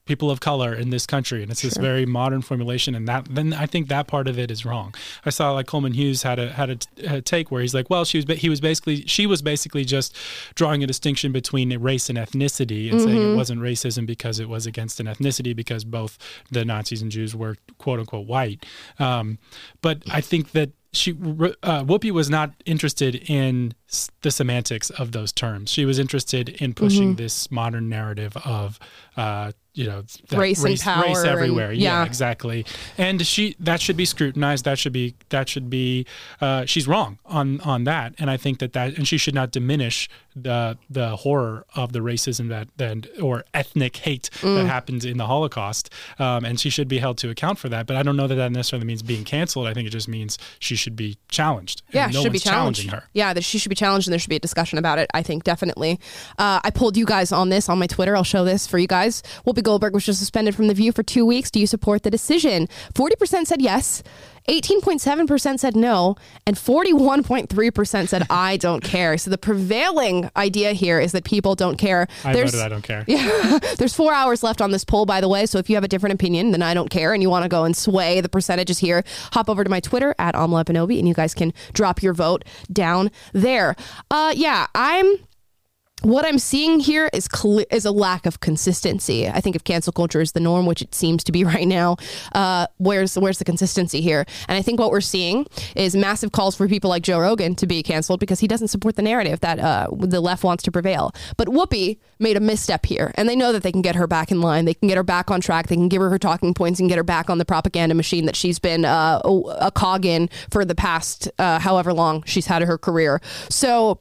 [SPEAKER 2] people of color in this country, and it's sure. this very modern formulation, and that then I think that part of it is wrong. I saw like Coleman Hughes had a had a, a take where he's like, well, she was he was basically she was basically just drawing a distinction between race and ethnicity, and mm-hmm. saying it wasn't racism because it was against an ethnicity, because both the Nazis and Jews were quote unquote white. Um, but I think that she uh, Whoopi was not interested in the semantics of those terms. She was interested in pushing mm-hmm. this modern narrative of uh, you know, that
[SPEAKER 1] race,
[SPEAKER 2] race
[SPEAKER 1] and power,
[SPEAKER 2] race everywhere.
[SPEAKER 1] And,
[SPEAKER 2] yeah.
[SPEAKER 1] yeah,
[SPEAKER 2] exactly. And she that should be scrutinized. That should be that should be. Uh, she's wrong on on that, and I think that that and she should not diminish the the horror of the racism that that or ethnic hate mm. that happens in the Holocaust. Um, and she should be held to account for that. But I don't know that that necessarily means being canceled. I think it just means she should be challenged.
[SPEAKER 1] Yeah,
[SPEAKER 2] no
[SPEAKER 1] should be
[SPEAKER 2] one's
[SPEAKER 1] challenged.
[SPEAKER 2] challenging her.
[SPEAKER 1] Yeah, that she should be challenged, and there should be a discussion about it. I think definitely. Uh, I pulled you guys on this on my Twitter. I'll show this for you guys. Whoopi Goldberg was just suspended from The View for two weeks. Do you support the decision? forty percent said yes, eighteen point seven percent said no, and forty-one point three percent said I don't care. So the prevailing idea here is that people don't care.
[SPEAKER 2] I
[SPEAKER 1] there's,
[SPEAKER 2] voted I don't care.
[SPEAKER 1] Yeah, there's four hours left on this poll, by the way. So if you have a different opinion than I don't care and you want to go and sway the percentages here, hop over to my Twitter at Amala Epinobi, and you guys can drop your vote down there. Uh, yeah, I'm... What I'm seeing here is clear, is a lack of consistency. I think if cancel culture is the norm, which it seems to be right now, uh, where's where's the consistency here? And I think what we're seeing is massive calls for people like Joe Rogan to be canceled because he doesn't support the narrative that uh, the left wants to prevail. But Whoopi made a misstep here, and they know that they can get her back in line. They can get her back on track. They can give her her talking points and get her back on the propaganda machine that she's been uh, a cog in for the past uh, however long she's had her career. So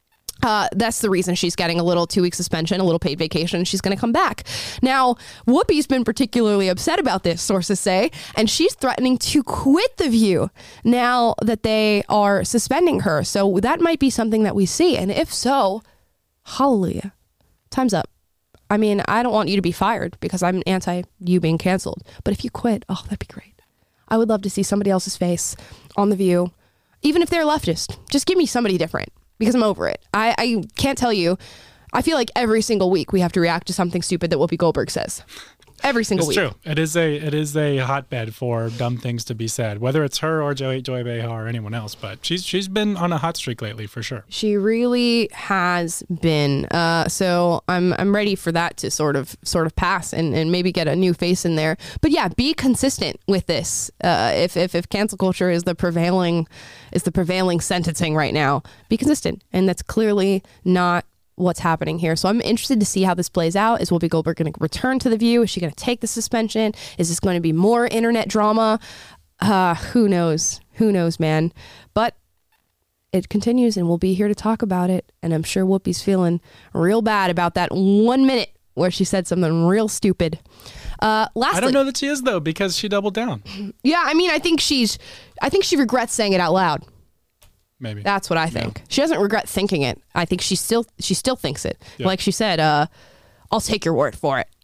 [SPEAKER 1] Uh, that's the reason she's getting a little two-week suspension, a little paid vacation. She's going to come back. Now, Whoopi's been particularly upset about this, sources say, and she's threatening to quit The View now that they are suspending her. So that might be something that we see. And if so, hallelujah. Time's up. I mean, I don't want you to be fired because I'm anti you being canceled. But if you quit, oh, that'd be great. I would love to see somebody else's face on The View, even if they're leftist. Just give me somebody different. Because I'm over it. I, I can't tell you. I feel like every single week we have to react to something stupid that Whoopi Goldberg says. Every single
[SPEAKER 2] it's
[SPEAKER 1] week.
[SPEAKER 2] It's true. It is a it is a hotbed for dumb things to be said, whether it's her or Joy, Joy Behar or anyone else. But she's she's been on a hot streak lately for sure.
[SPEAKER 1] She really has been. Uh, so I'm I'm ready for that to sort of sort of pass and, and maybe get a new face in there. But yeah, be consistent with this. Uh, if if if cancel culture is the prevailing is the prevailing sentencing right now, be consistent, and that's clearly not what's happening here. So I'm interested to see how this plays out. Is Whoopi Goldberg going to return to The View? Is she going to take the suspension? Is this going to be more internet drama? Uh, who knows? Who knows, man? But it continues, and we'll be here to talk about it. And I'm sure Whoopi's feeling real bad about that one minute where she said something real stupid. Uh, lastly,
[SPEAKER 2] I don't know that she is, though, because she doubled down.
[SPEAKER 1] Yeah, I mean, I think she's, I think she regrets saying it out loud.
[SPEAKER 2] Maybe.
[SPEAKER 1] That's what I think. Yeah. She doesn't regret thinking it. I think she still she still thinks it.
[SPEAKER 2] Yeah.
[SPEAKER 1] Like she said, uh, I'll take your word for it.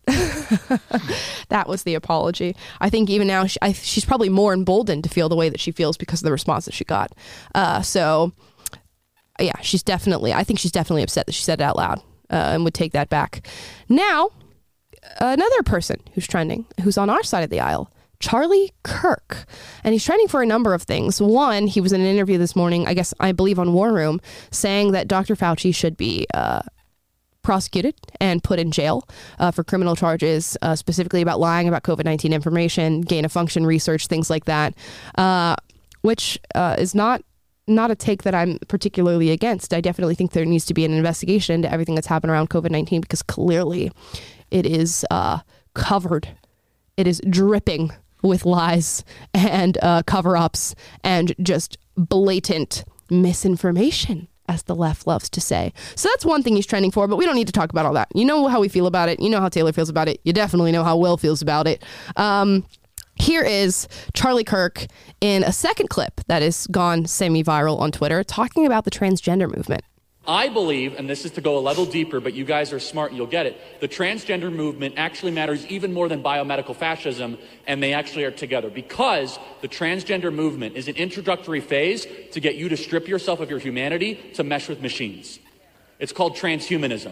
[SPEAKER 1] That was the apology. I think even now she, I, she's probably more emboldened to feel the way that she feels because of the response that she got. Uh, so, yeah, she's definitely, I think she's definitely upset that she said it out loud uh, and would take that back. Now, another person who's trending, who's on our side of the aisle, Charlie Kirk. And he's trending for a number of things. One, he was in an interview this morning, I guess, I believe on War Room, saying that Doctor Fauci should be uh, prosecuted and put in jail uh, for criminal charges, uh, specifically about lying about COVID nineteen information, gain of function research, things like that, uh, which uh, is not not a take that I'm particularly against. I definitely think there needs to be an investigation into everything that's happened around COVID nineteen because clearly it is uh, covered. It is dripping with lies and uh, cover-ups and just blatant misinformation, as the left loves to say. So that's one thing he's trending for, but we don't need to talk about all that. You know how we feel about it. You know how Taylor feels about it. You definitely know how Will feels about it. Um, here is Charlie Kirk in a second clip that has gone semi-viral on Twitter talking about the transgender movement.
[SPEAKER 9] I believe, and this is to go a level deeper, but you guys are smart and you'll get it, the transgender movement actually matters even more than biomedical fascism, and they actually are together because the transgender movement is an introductory phase to get you to strip yourself of your humanity to mesh with machines. It's called transhumanism.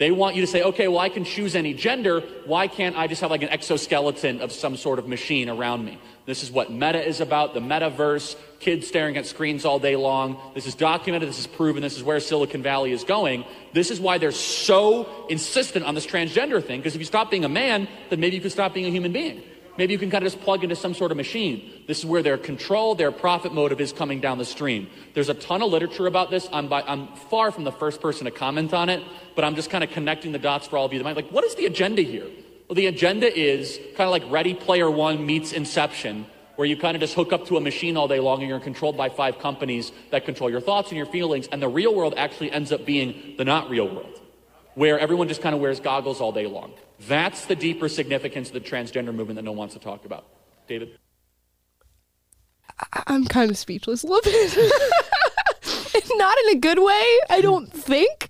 [SPEAKER 9] They want you to say, okay, well, I can choose any gender. Why can't I just have like an exoskeleton of some sort of machine around me? This is what Meta is about, the metaverse, kids staring at screens all day long. This is documented, this is proven, this is where Silicon Valley is going. This is why they're so insistent on this transgender thing, because if you stop being a man, then maybe you could stop being a human being. Maybe you can kind of just plug into some sort of machine. This is where their control, their profit motive is coming down the stream. There's a ton of literature about this. I'm, by, I'm far from the first person to comment on it, but I'm just kind of connecting the dots for all of you. Like, what is the agenda here? Well, the agenda is kind of like Ready Player One meets Inception, where you kind of just hook up to a machine all day long and you're controlled by five companies that control your thoughts and your feelings, and the real world actually ends up being the not real world, where everyone just kind of wears goggles all day long. That's the deeper significance of the transgender movement that no one wants to talk about. David?
[SPEAKER 1] I'm kind of speechless a little bit. Not in a good way, I don't think.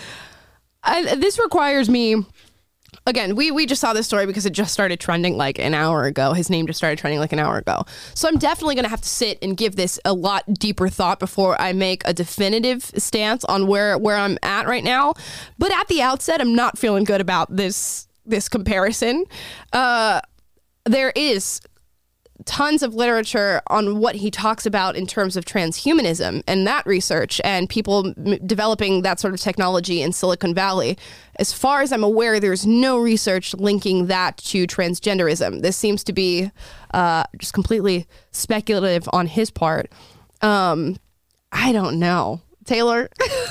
[SPEAKER 1] I, this requires me... Again, we, we just saw this story because it just started trending like an hour ago. His name just started trending like an hour ago. So I'm definitely going to have to sit and give this a lot deeper thought before I make a definitive stance on where, where I'm at right now. But at the outset, I'm not feeling good about this this comparison. Uh, there is tons of literature on what he talks about in terms of transhumanism and that research and people m- developing that sort of technology in Silicon Valley. As far as I'm aware, there's no research linking that to transgenderism. This seems to be uh, just completely speculative on his part. Um, I don't know. Taylor?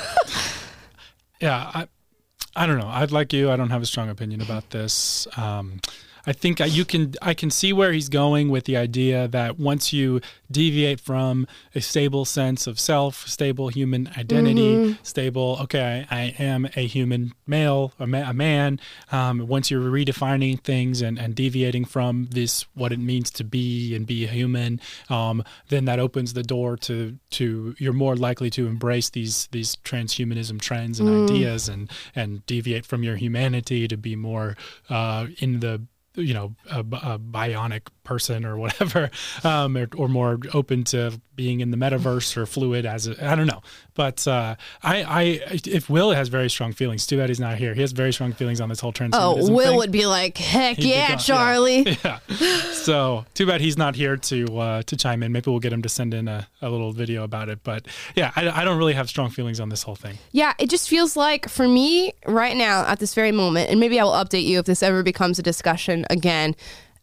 [SPEAKER 2] yeah, I, I don't know. I'd like you. I don't have a strong opinion about this. Um, I think you can. I can see where he's going with the idea that once you deviate from a stable sense of self, stable human identity, mm-hmm. stable, okay, I, I am a human male, a, ma- a man. Um, once you're redefining things and, and deviating from this, what it means to be and be a human, um, then that opens the door to to you're more likely to embrace these these transhumanism trends and mm. ideas and and deviate from your humanity to be more uh, in the you know, a, a bionic person or whatever, um, or, or more open to being in the metaverse or fluid as a, I don't know. But uh, I, I, if Will has very strong feelings, too bad he's not here. He has very strong feelings on this whole transhumanism
[SPEAKER 1] Oh, Will
[SPEAKER 2] thing.
[SPEAKER 1] would be like, heck
[SPEAKER 2] He'd
[SPEAKER 1] yeah, Charlie.
[SPEAKER 2] Yeah. yeah. So too bad he's not here to uh, to chime in. Maybe we'll get him to send in a, a little video about it. But yeah, I, I don't really have strong feelings on this whole thing.
[SPEAKER 1] Yeah, it just feels like for me right now at this very moment, and maybe I will update you if this ever becomes a discussion again.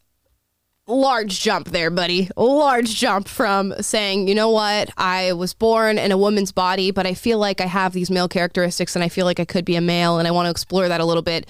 [SPEAKER 1] Large jump there, buddy. Large jump from saying, you know what, I was born in a woman's body, but I feel like I have these male characteristics and I feel like I could be a male and I want to explore that a little bit.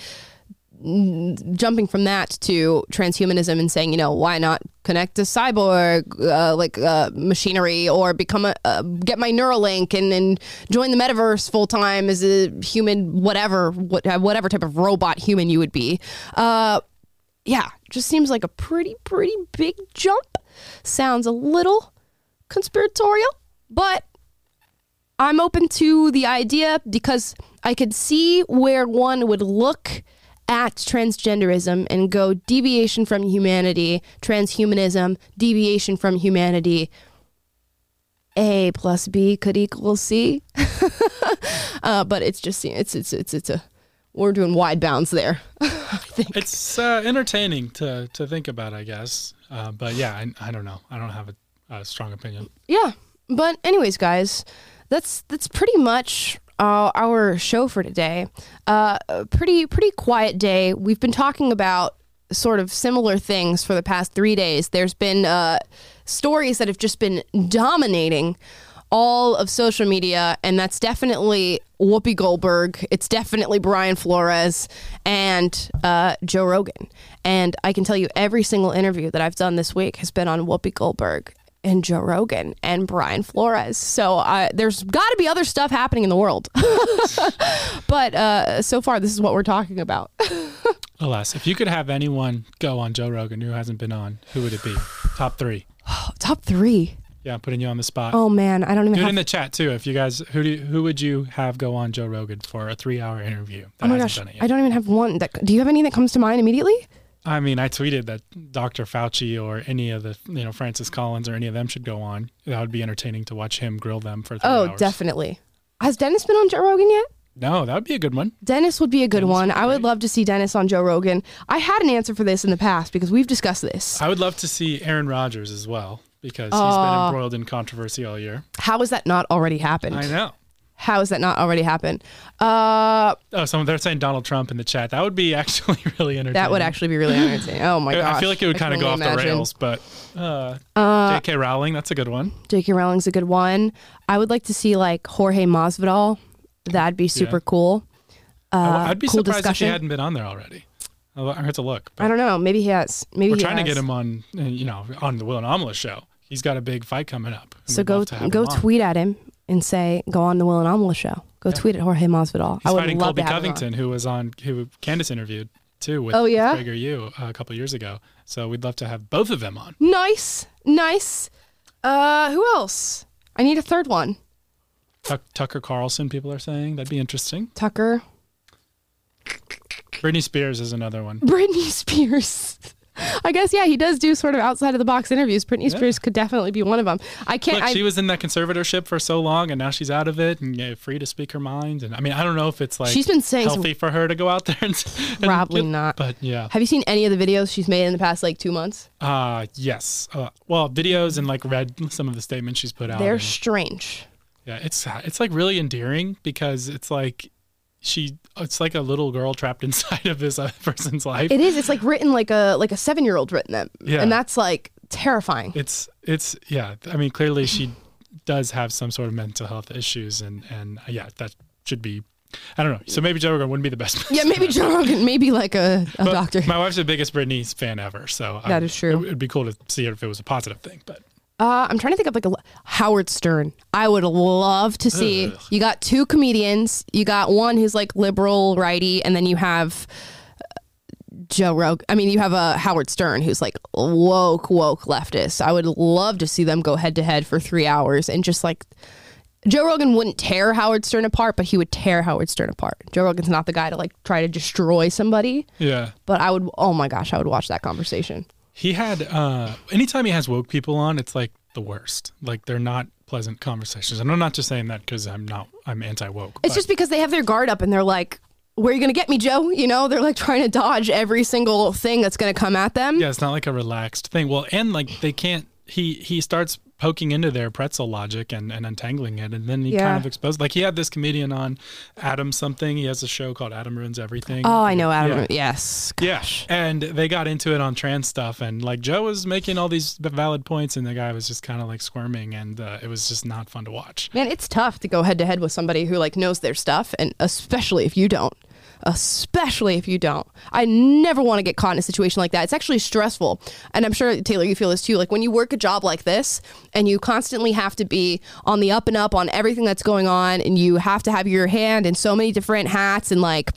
[SPEAKER 1] Jumping from that to transhumanism and saying, you know, why not connect to cyborg, uh, like uh, machinery, or become a, uh, get my Neuralink and, and join the metaverse full time as a human, whatever, what, whatever type of robot human you would be. Uh, yeah, just seems like a pretty, pretty big jump. Sounds a little conspiratorial, but I'm open to the idea because I could see where one would look at transgenderism and go deviation from humanity, transhumanism, deviation from humanity. A plus B could equal C. uh, but it's just, it's, it's, it's, it's a, we're doing wide bounds there. I think.
[SPEAKER 2] It's uh, entertaining to, to think about, I guess. Uh, but yeah, I, I don't know. I don't have a, a strong opinion.
[SPEAKER 1] Yeah. But anyways, guys, that's, that's pretty much Uh, our show for today. Uh, a pretty, pretty quiet day. We've been talking about sort of similar things for the past three days. There's been uh, stories that have just been dominating all of social media, and that's definitely Whoopi Goldberg. It's definitely Brian Flores and uh, Joe Rogan. And I can tell you every single interview that I've done this week has been on Whoopi Goldberg and Joe Rogan and Brian Flores. So uh, there's got to be other stuff happening in the world. But uh, so far, this is what we're talking about.
[SPEAKER 2] Alas, if you could have anyone go on Joe Rogan who hasn't been on, who would it be? Top three.
[SPEAKER 1] Top three?
[SPEAKER 2] Yeah, I'm putting you on the spot.
[SPEAKER 1] Oh, man. I don't even
[SPEAKER 2] Do it
[SPEAKER 1] have...
[SPEAKER 2] in the chat, too. If you guys, who do you, who would you have go on Joe Rogan for a three-hour interview?
[SPEAKER 1] Oh, my gosh. I don't even have one. That, do you have any that comes to mind immediately?
[SPEAKER 2] I mean, I tweeted that Doctor Fauci or any of the, you know, Francis Collins or any of them should go on. That would be entertaining to watch him grill them for three
[SPEAKER 1] oh,
[SPEAKER 2] hours.
[SPEAKER 1] Definitely. Has Dennis been on Joe Rogan yet?
[SPEAKER 2] No, that would be a good one.
[SPEAKER 1] Dennis would be a good
[SPEAKER 2] Dennis
[SPEAKER 1] one.
[SPEAKER 2] would be
[SPEAKER 1] I would
[SPEAKER 2] great.
[SPEAKER 1] love to see Dennis on Joe Rogan. I had an answer for this in the past because we've discussed this.
[SPEAKER 2] I would love to see Aaron Rodgers as well because he's
[SPEAKER 1] Uh,
[SPEAKER 2] been embroiled in controversy all year.
[SPEAKER 1] How has that not already happened?
[SPEAKER 2] I know.
[SPEAKER 1] How has that not already happened? Uh,
[SPEAKER 2] Oh, someone they're saying Donald Trump in the chat. That would be actually really entertaining.
[SPEAKER 1] that would actually be really entertaining. Oh my
[SPEAKER 2] I-
[SPEAKER 1] gosh.
[SPEAKER 2] I feel like it would
[SPEAKER 1] I
[SPEAKER 2] kind of
[SPEAKER 1] can
[SPEAKER 2] go
[SPEAKER 1] only
[SPEAKER 2] off the
[SPEAKER 1] imagine.
[SPEAKER 2] rails, but uh,
[SPEAKER 1] Uh,
[SPEAKER 2] J K. Rowling, that's a good one.
[SPEAKER 1] J K. Rowling's a good one. I would like to see like Jorge Masvidal. That'd be super
[SPEAKER 2] Yeah.
[SPEAKER 1] cool. Uh,
[SPEAKER 2] I- I'd be
[SPEAKER 1] cool
[SPEAKER 2] surprised
[SPEAKER 1] discussion.
[SPEAKER 2] if he hadn't been on there already. I'll I have to look.
[SPEAKER 1] I don't know. Maybe he has. Maybe
[SPEAKER 2] We're
[SPEAKER 1] he
[SPEAKER 2] trying to
[SPEAKER 1] has.
[SPEAKER 2] get him on, uh, you know, on the Will and Amala show. He's got a big fight coming up. and
[SPEAKER 1] So
[SPEAKER 2] we'd
[SPEAKER 1] go
[SPEAKER 2] love to have
[SPEAKER 1] go
[SPEAKER 2] him on.
[SPEAKER 1] tweet at him and say, go on the Will and Amala show. Go tweet at Jorge Masvidal.
[SPEAKER 2] He's
[SPEAKER 1] I would
[SPEAKER 2] fighting
[SPEAKER 1] love
[SPEAKER 2] Colby
[SPEAKER 1] to have him on.
[SPEAKER 2] Covington, who was on, who Candace interviewed too with
[SPEAKER 1] Oh, yeah?
[SPEAKER 2] Gregor Yu uh, a couple years ago. So we'd love to have both of them on.
[SPEAKER 1] Nice, nice. Uh, who else? I need a third one.
[SPEAKER 2] Tuck, Tucker Carlson, people are saying that'd be interesting.
[SPEAKER 1] Tucker,
[SPEAKER 2] Britney Spears is another one.
[SPEAKER 1] Britney Spears. I guess yeah, he does do sort of outside of the box interviews. Britney
[SPEAKER 2] Yeah.
[SPEAKER 1] Spears could definitely be one of them. I can't.
[SPEAKER 2] Look,
[SPEAKER 1] I,
[SPEAKER 2] she was in that conservatorship for so long, and now she's out of it and yeah, free to speak her mind. And I mean, I don't know if it's like
[SPEAKER 1] She's been saying some-
[SPEAKER 2] healthy for her to go out there and, and
[SPEAKER 1] Probably
[SPEAKER 2] get-
[SPEAKER 1] not.
[SPEAKER 2] But yeah,
[SPEAKER 1] Have you seen any of the videos she's made in the past like two months?
[SPEAKER 2] uh yes. Uh, well, videos and like read some of the statements she's put out.
[SPEAKER 1] They're
[SPEAKER 2] and-
[SPEAKER 1] strange.
[SPEAKER 2] Yeah, it's it's like really endearing because it's like she it's like a little girl trapped inside of this other person's life.
[SPEAKER 1] It is. It's like written like a like a seven year old written them.
[SPEAKER 2] Yeah.
[SPEAKER 1] And that's like terrifying.
[SPEAKER 2] It's it's yeah. I mean, clearly she does have some sort of mental health issues, and and uh, yeah, that should be. I don't know. So maybe Joe Rogan wouldn't be the best.
[SPEAKER 1] Yeah, maybe Joe Rogan, maybe like a, a
[SPEAKER 2] But
[SPEAKER 1] doctor.
[SPEAKER 2] My wife's the biggest Britney fan ever, so
[SPEAKER 1] That
[SPEAKER 2] um,
[SPEAKER 1] is true.
[SPEAKER 2] It would be cool to see it if it was a positive thing, but.
[SPEAKER 1] Uh, I'm trying to think of like a Howard Stern. I would love to see.
[SPEAKER 2] Ugh.
[SPEAKER 1] You got two comedians. You got one who's like liberal righty, and then you have uh, Joe Rogan. I mean, you have a uh, Howard Stern who's like woke, woke leftist. I would love to see them go head to head for three hours and just like. Joe Rogan wouldn't tear Howard Stern apart, but he would tear Howard Stern apart. Joe Rogan's not the guy to like try to destroy somebody.
[SPEAKER 2] Yeah.
[SPEAKER 1] But I would. Oh my gosh, I would watch that conversation.
[SPEAKER 2] He had, uh, anytime he has woke people on, it's like the worst. Like they're not pleasant conversations. And I'm not just saying that because I'm not, I'm anti-woke.
[SPEAKER 1] It's
[SPEAKER 2] but-
[SPEAKER 1] just because they have their guard up and they're like, where are you going to get me, Joe? You know, they're like trying to dodge every single thing that's going to come at them.
[SPEAKER 2] Yeah, it's not like a relaxed thing. Well, and like they can't, he, he starts poking into their pretzel logic and, and untangling it. And then he
[SPEAKER 1] Yeah.
[SPEAKER 2] kind of exposed, like he had this comedian on Adam something. He has a show called Adam Ruins Everything.
[SPEAKER 1] Oh, I know, Adam.
[SPEAKER 2] Yeah.
[SPEAKER 1] Yes.
[SPEAKER 2] Yeah, and they got into it on trans stuff, and like Joe was making all these valid points, and the guy was just kind of like squirming, and uh, it was just not fun to watch.
[SPEAKER 1] Man, it's tough to go head to head with somebody who like knows their stuff, and especially if you don't. Especially if you don't. I never want to get caught in a situation like that. It's actually stressful. And I'm sure, Taylor, you feel this too. Like when you work a job like this and you constantly have to be on the up and up on everything that's going on, and you have to have your hand in so many different hats, and like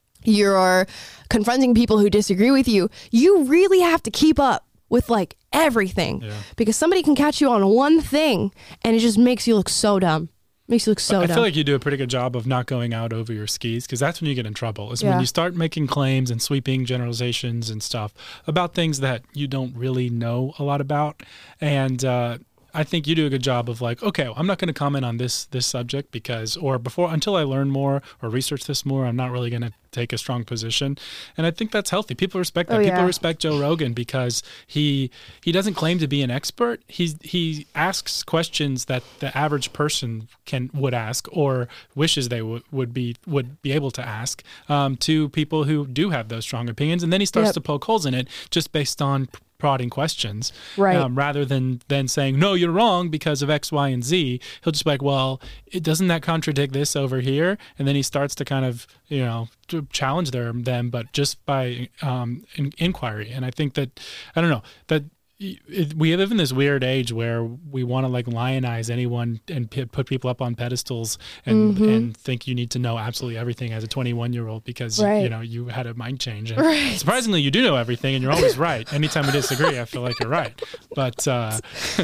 [SPEAKER 1] you're confronting people who disagree with you, you really have to keep up with like everything.
[SPEAKER 2] Yeah.
[SPEAKER 1] Because somebody can catch you on one thing and it just makes you look so dumb. Makes you look so
[SPEAKER 2] I
[SPEAKER 1] dumb.
[SPEAKER 2] feel like you do a pretty good job of not going out over your skis, because that's when you get in trouble. Is
[SPEAKER 1] Yeah.
[SPEAKER 2] when you start making claims and sweeping generalizations and stuff about things that you don't really know a lot about. And uh, I think you do a good job of like, okay, well, I'm not going to comment on this this subject because, or before, until I learn more or research this more, I'm not really going to take a strong position. And I think that's healthy. People respect that.
[SPEAKER 1] Oh,
[SPEAKER 2] People
[SPEAKER 1] yeah.
[SPEAKER 2] respect Joe Rogan because he he doesn't claim to be an expert. He he asks questions that the average person can would ask or wishes they would would be would be able to ask um, to people who do have those strong opinions. And then he starts
[SPEAKER 1] Yep.
[SPEAKER 2] to poke holes in it just based on prodding questions,
[SPEAKER 1] Right.
[SPEAKER 2] um, rather than than saying no, you're wrong because of X, Y, and Z. He'll just be like, well, it doesn't that contradict this over here, and then he starts to kind of you know to challenge their, them, but just by um, in, inquiry. And I think that I don't know that. It, we live in this weird age where we want to like lionize anyone and p- put people up on pedestals and
[SPEAKER 1] Mhm.
[SPEAKER 2] and think you need to know absolutely everything as a twenty-one year old because
[SPEAKER 1] Right.
[SPEAKER 2] you know you had a mind change. And
[SPEAKER 1] Right.
[SPEAKER 2] surprisingly, you do know everything and you're always right. Anytime we disagree, I feel like you're right. But uh,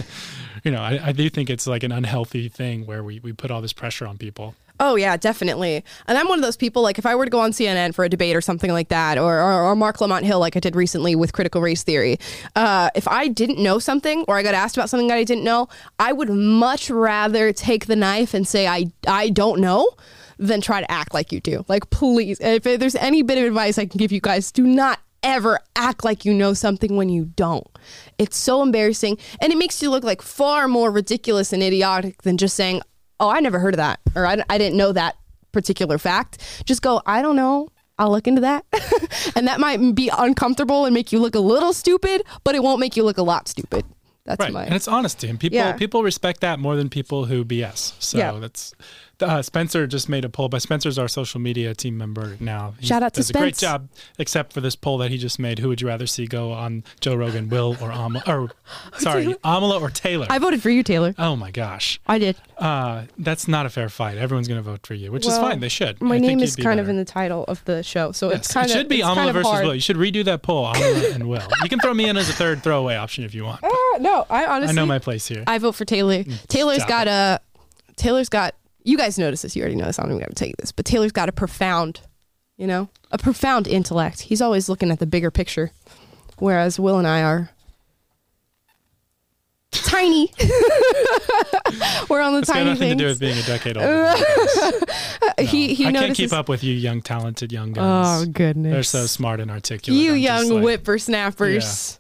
[SPEAKER 2] you know, I, I do think it's like an unhealthy thing where we we put all this pressure on people.
[SPEAKER 1] Oh, yeah, definitely. And I'm one of those people, like, if I were to go on C N N for a debate or something like that, or, or, or Mark Lamont Hill, like I did recently with critical race theory, uh, if I didn't know something or I got asked about something that I didn't know, I would much rather take the knife and say, I, I don't know, then try to act like you do. Like, please, if there's any bit of advice I can give you guys, do not ever act like you know something when you don't. It's so embarrassing, and it makes you look like far more ridiculous and idiotic than just saying, oh, I never heard of that, or I, I didn't know that particular fact. Just go, I don't know, I'll look into that. And that might be uncomfortable and make you look a little stupid, but it won't make you look a lot stupid. That's
[SPEAKER 2] right.
[SPEAKER 1] my...
[SPEAKER 2] And it's honesty, and people
[SPEAKER 1] Yeah.
[SPEAKER 2] people respect that more than people who B S. So
[SPEAKER 1] Yeah.
[SPEAKER 2] that's uh, Spencer just made a poll. But Spencer's our social media team member now. He
[SPEAKER 1] Shout out to
[SPEAKER 2] does a great
[SPEAKER 1] Spence.
[SPEAKER 2] job, except for this poll that he just made. Who would you rather see go on Joe Rogan, Will or Amala? Or sorry, Amala or Taylor?
[SPEAKER 1] I voted for you, Taylor.
[SPEAKER 2] Oh my gosh,
[SPEAKER 1] I did.
[SPEAKER 2] uh, that's not a fair fight. Everyone's going to vote for you, which is
[SPEAKER 1] Well,
[SPEAKER 2] fine. They should.
[SPEAKER 1] My
[SPEAKER 2] I think
[SPEAKER 1] name
[SPEAKER 2] you'd
[SPEAKER 1] is
[SPEAKER 2] be
[SPEAKER 1] kind of
[SPEAKER 2] better.
[SPEAKER 1] in the title of the show, so
[SPEAKER 2] Yes,
[SPEAKER 1] it's kind
[SPEAKER 2] it
[SPEAKER 1] of
[SPEAKER 2] should be
[SPEAKER 1] it's
[SPEAKER 2] Amala
[SPEAKER 1] kind of
[SPEAKER 2] versus
[SPEAKER 1] hard.
[SPEAKER 2] Will. You should redo that poll, Amala and Will. You can throw me in as a third throwaway option if you want. but
[SPEAKER 1] Uh, no, I honestly,
[SPEAKER 2] I know my place here.
[SPEAKER 1] I vote for Taylor. Taylor's
[SPEAKER 2] stop
[SPEAKER 1] got
[SPEAKER 2] it.
[SPEAKER 1] a. Taylor's got. You guys notice this. You already know this. I don't even got to tell you this. But Taylor's got a profound, you know, a profound intellect. He's always looking at the bigger picture, whereas Will and I are tiny. We're on the
[SPEAKER 2] It's got
[SPEAKER 1] tiny
[SPEAKER 2] nothing
[SPEAKER 1] things.
[SPEAKER 2] to do with being a decade older. than you guys.
[SPEAKER 1] he he
[SPEAKER 2] I can't
[SPEAKER 1] notices.
[SPEAKER 2] keep up with you young, talented young guys.
[SPEAKER 1] Oh goodness!
[SPEAKER 2] They're so smart and articulate.
[SPEAKER 1] You
[SPEAKER 2] I'm just
[SPEAKER 1] young
[SPEAKER 2] like-
[SPEAKER 1] whippersnappers.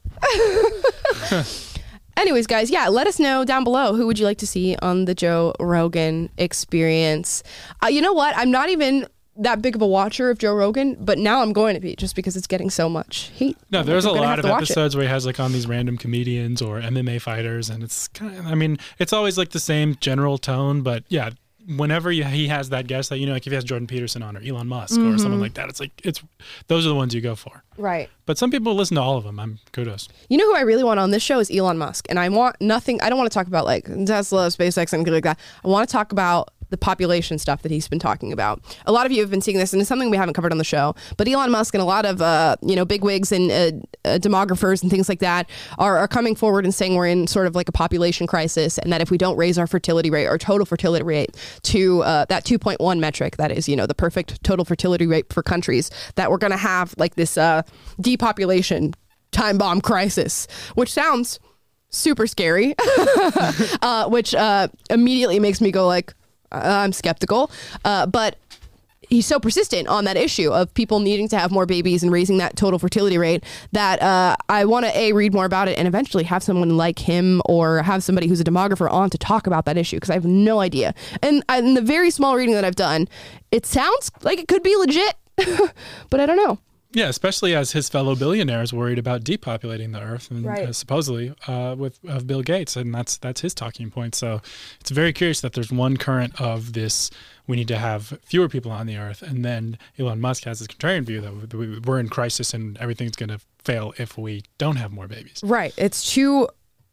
[SPEAKER 1] Anyways, guys, yeah, let us know down below who would you like to see on the Joe Rogan Experience. Uh, you know what? I'm not even that big of a watcher of Joe Rogan, but now I'm going to be just because it's getting so much hate.
[SPEAKER 2] No, there's a
[SPEAKER 1] I'm gonna
[SPEAKER 2] lot
[SPEAKER 1] have
[SPEAKER 2] of
[SPEAKER 1] to watch it.
[SPEAKER 2] episodes where he has like on these random comedians or M M A fighters, and it's kind of, I mean, it's always like the same general tone, but yeah, whenever you, he has that guest that, you know, like if he has Jordan Peterson on or Elon Musk or someone like that, it's like, it's, those are the ones you go for.
[SPEAKER 1] Right.
[SPEAKER 2] But some people listen to all of them. I'm kudos.
[SPEAKER 1] You know who I really want on this show is Elon Musk. And I want nothing, I don't want to talk about like Tesla, SpaceX, and anything like that. I want to talk about the population stuff that he's been talking about. A lot of you have been seeing this, and it's something we haven't covered on the show. But Elon Musk and a lot of uh, you know bigwigs and uh, uh, demographers and things like that are, are coming forward and saying we're in sort of like a population crisis, and that if we don't raise our fertility rate, our total fertility rate to uh, that two point one metric, that is you know the perfect total fertility rate for countries, that we're going to have like this uh, depopulation time bomb crisis, which sounds super scary, uh, which uh, immediately makes me go like, I'm skeptical, uh, but he's so persistent on that issue of people needing to have more babies and raising that total fertility rate that uh, I want to a read more about it and eventually have someone like him or have somebody who's a demographer on to talk about that issue because I have no idea. And in the very small reading that I've done, it sounds like it could be legit, but I don't know.
[SPEAKER 2] Yeah, especially as his fellow billionaires worried about depopulating the earth, and
[SPEAKER 1] Right.
[SPEAKER 2] uh, supposedly uh, with of Bill Gates, and that's that's his talking point. So it's very curious that there's one current of this. We need to have fewer people on the earth, and then Elon Musk has this contrarian view that we- we're in crisis and everything's going to fail if we don't have more babies.
[SPEAKER 1] Right. It's two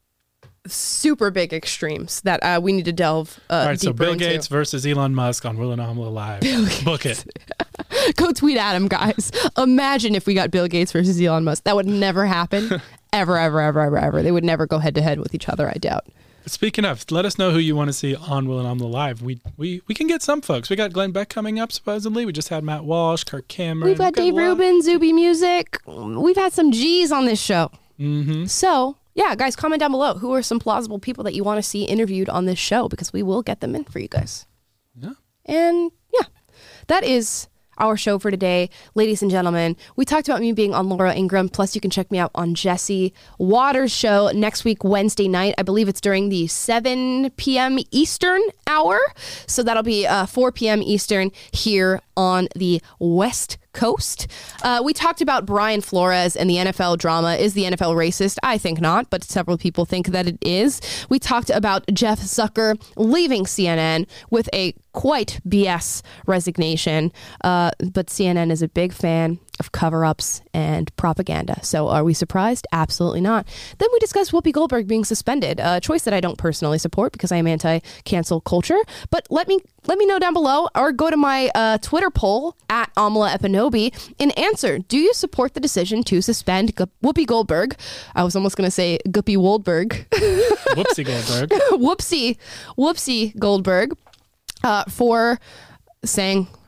[SPEAKER 1] super big extremes that uh, we need to delve uh,
[SPEAKER 2] All right, so
[SPEAKER 1] deeper
[SPEAKER 2] Bill
[SPEAKER 1] into.
[SPEAKER 2] Gates versus Elon Musk on Will and Amala Live. Book it.
[SPEAKER 1] Go tweet at him, guys. Imagine if we got Bill Gates versus Elon Musk. That would never happen. ever, ever, ever, ever, ever. They would never go head to head with each other, I doubt.
[SPEAKER 2] Speaking of, let us know who you want to see on Will and Amala Live. We we we can get some folks. We got Glenn Beck coming up, supposedly. We just had Matt Walsh, Kirk Cameron.
[SPEAKER 1] We've got Dave
[SPEAKER 2] a lot-
[SPEAKER 1] Rubin, Zuby Music. We've had some G's on this show.
[SPEAKER 2] Mm-hmm.
[SPEAKER 1] So, yeah, guys, comment down below. Who are some plausible people that you want to see interviewed on this show? Because we will get them in for you guys.
[SPEAKER 2] Yeah.
[SPEAKER 1] And, yeah, that is our show for today. Ladies and gentlemen, we talked about me being on Laura Ingraham. Plus, you can check me out on Jesse Waters' show next week, Wednesday night. I believe it's during the seven p.m. Eastern hour. So that'll be uh, four p.m. Eastern here on the West Coast. Uh, we talked about Brian Flores and the N F L drama. Is the N F L racist? I think not, but several people think that it is. We talked about Jeff Zucker leaving C N N with a quite B S resignation, uh, but C N N is a big fan of cover-ups and propaganda. So are we surprised? Absolutely not. Then we discussed Whoopi Goldberg being suspended, a choice that I don't personally support because I am anti-cancel culture. But let me let me know down below or go to my uh, Twitter poll at Amala Epinobi and answer. Do you support the decision to suspend Gu- Whoopi Goldberg? I was almost going to say Guppy Woldberg.
[SPEAKER 2] Whoopsie Goldberg.
[SPEAKER 1] Whoopsie. Whoopsie Goldberg uh, for saying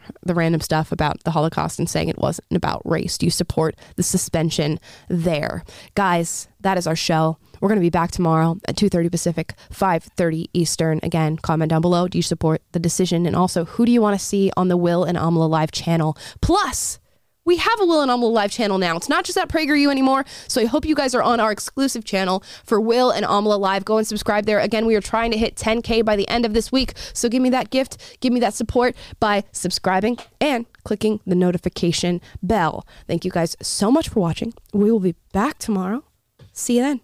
[SPEAKER 1] the random stuff about the Holocaust and saying it wasn't about race? Do you support the suspension there? Guys, that is our show. We're going to be back tomorrow at two thirty Pacific, five thirty Eastern. Again, comment down below. Do you support the decision? And also, who do you want to see on the Will and Amala Live channel? Plus, we have a Will and Amala Live channel now. It's not just at PragerU anymore, so I hope you guys are on our exclusive channel for Will and Amala Live. Go and subscribe there. Again, we are trying to hit ten K by the end of this week, so give me that gift, give me that support by subscribing and clicking the notification bell. Thank you guys so much for watching. We will be back tomorrow. See you then.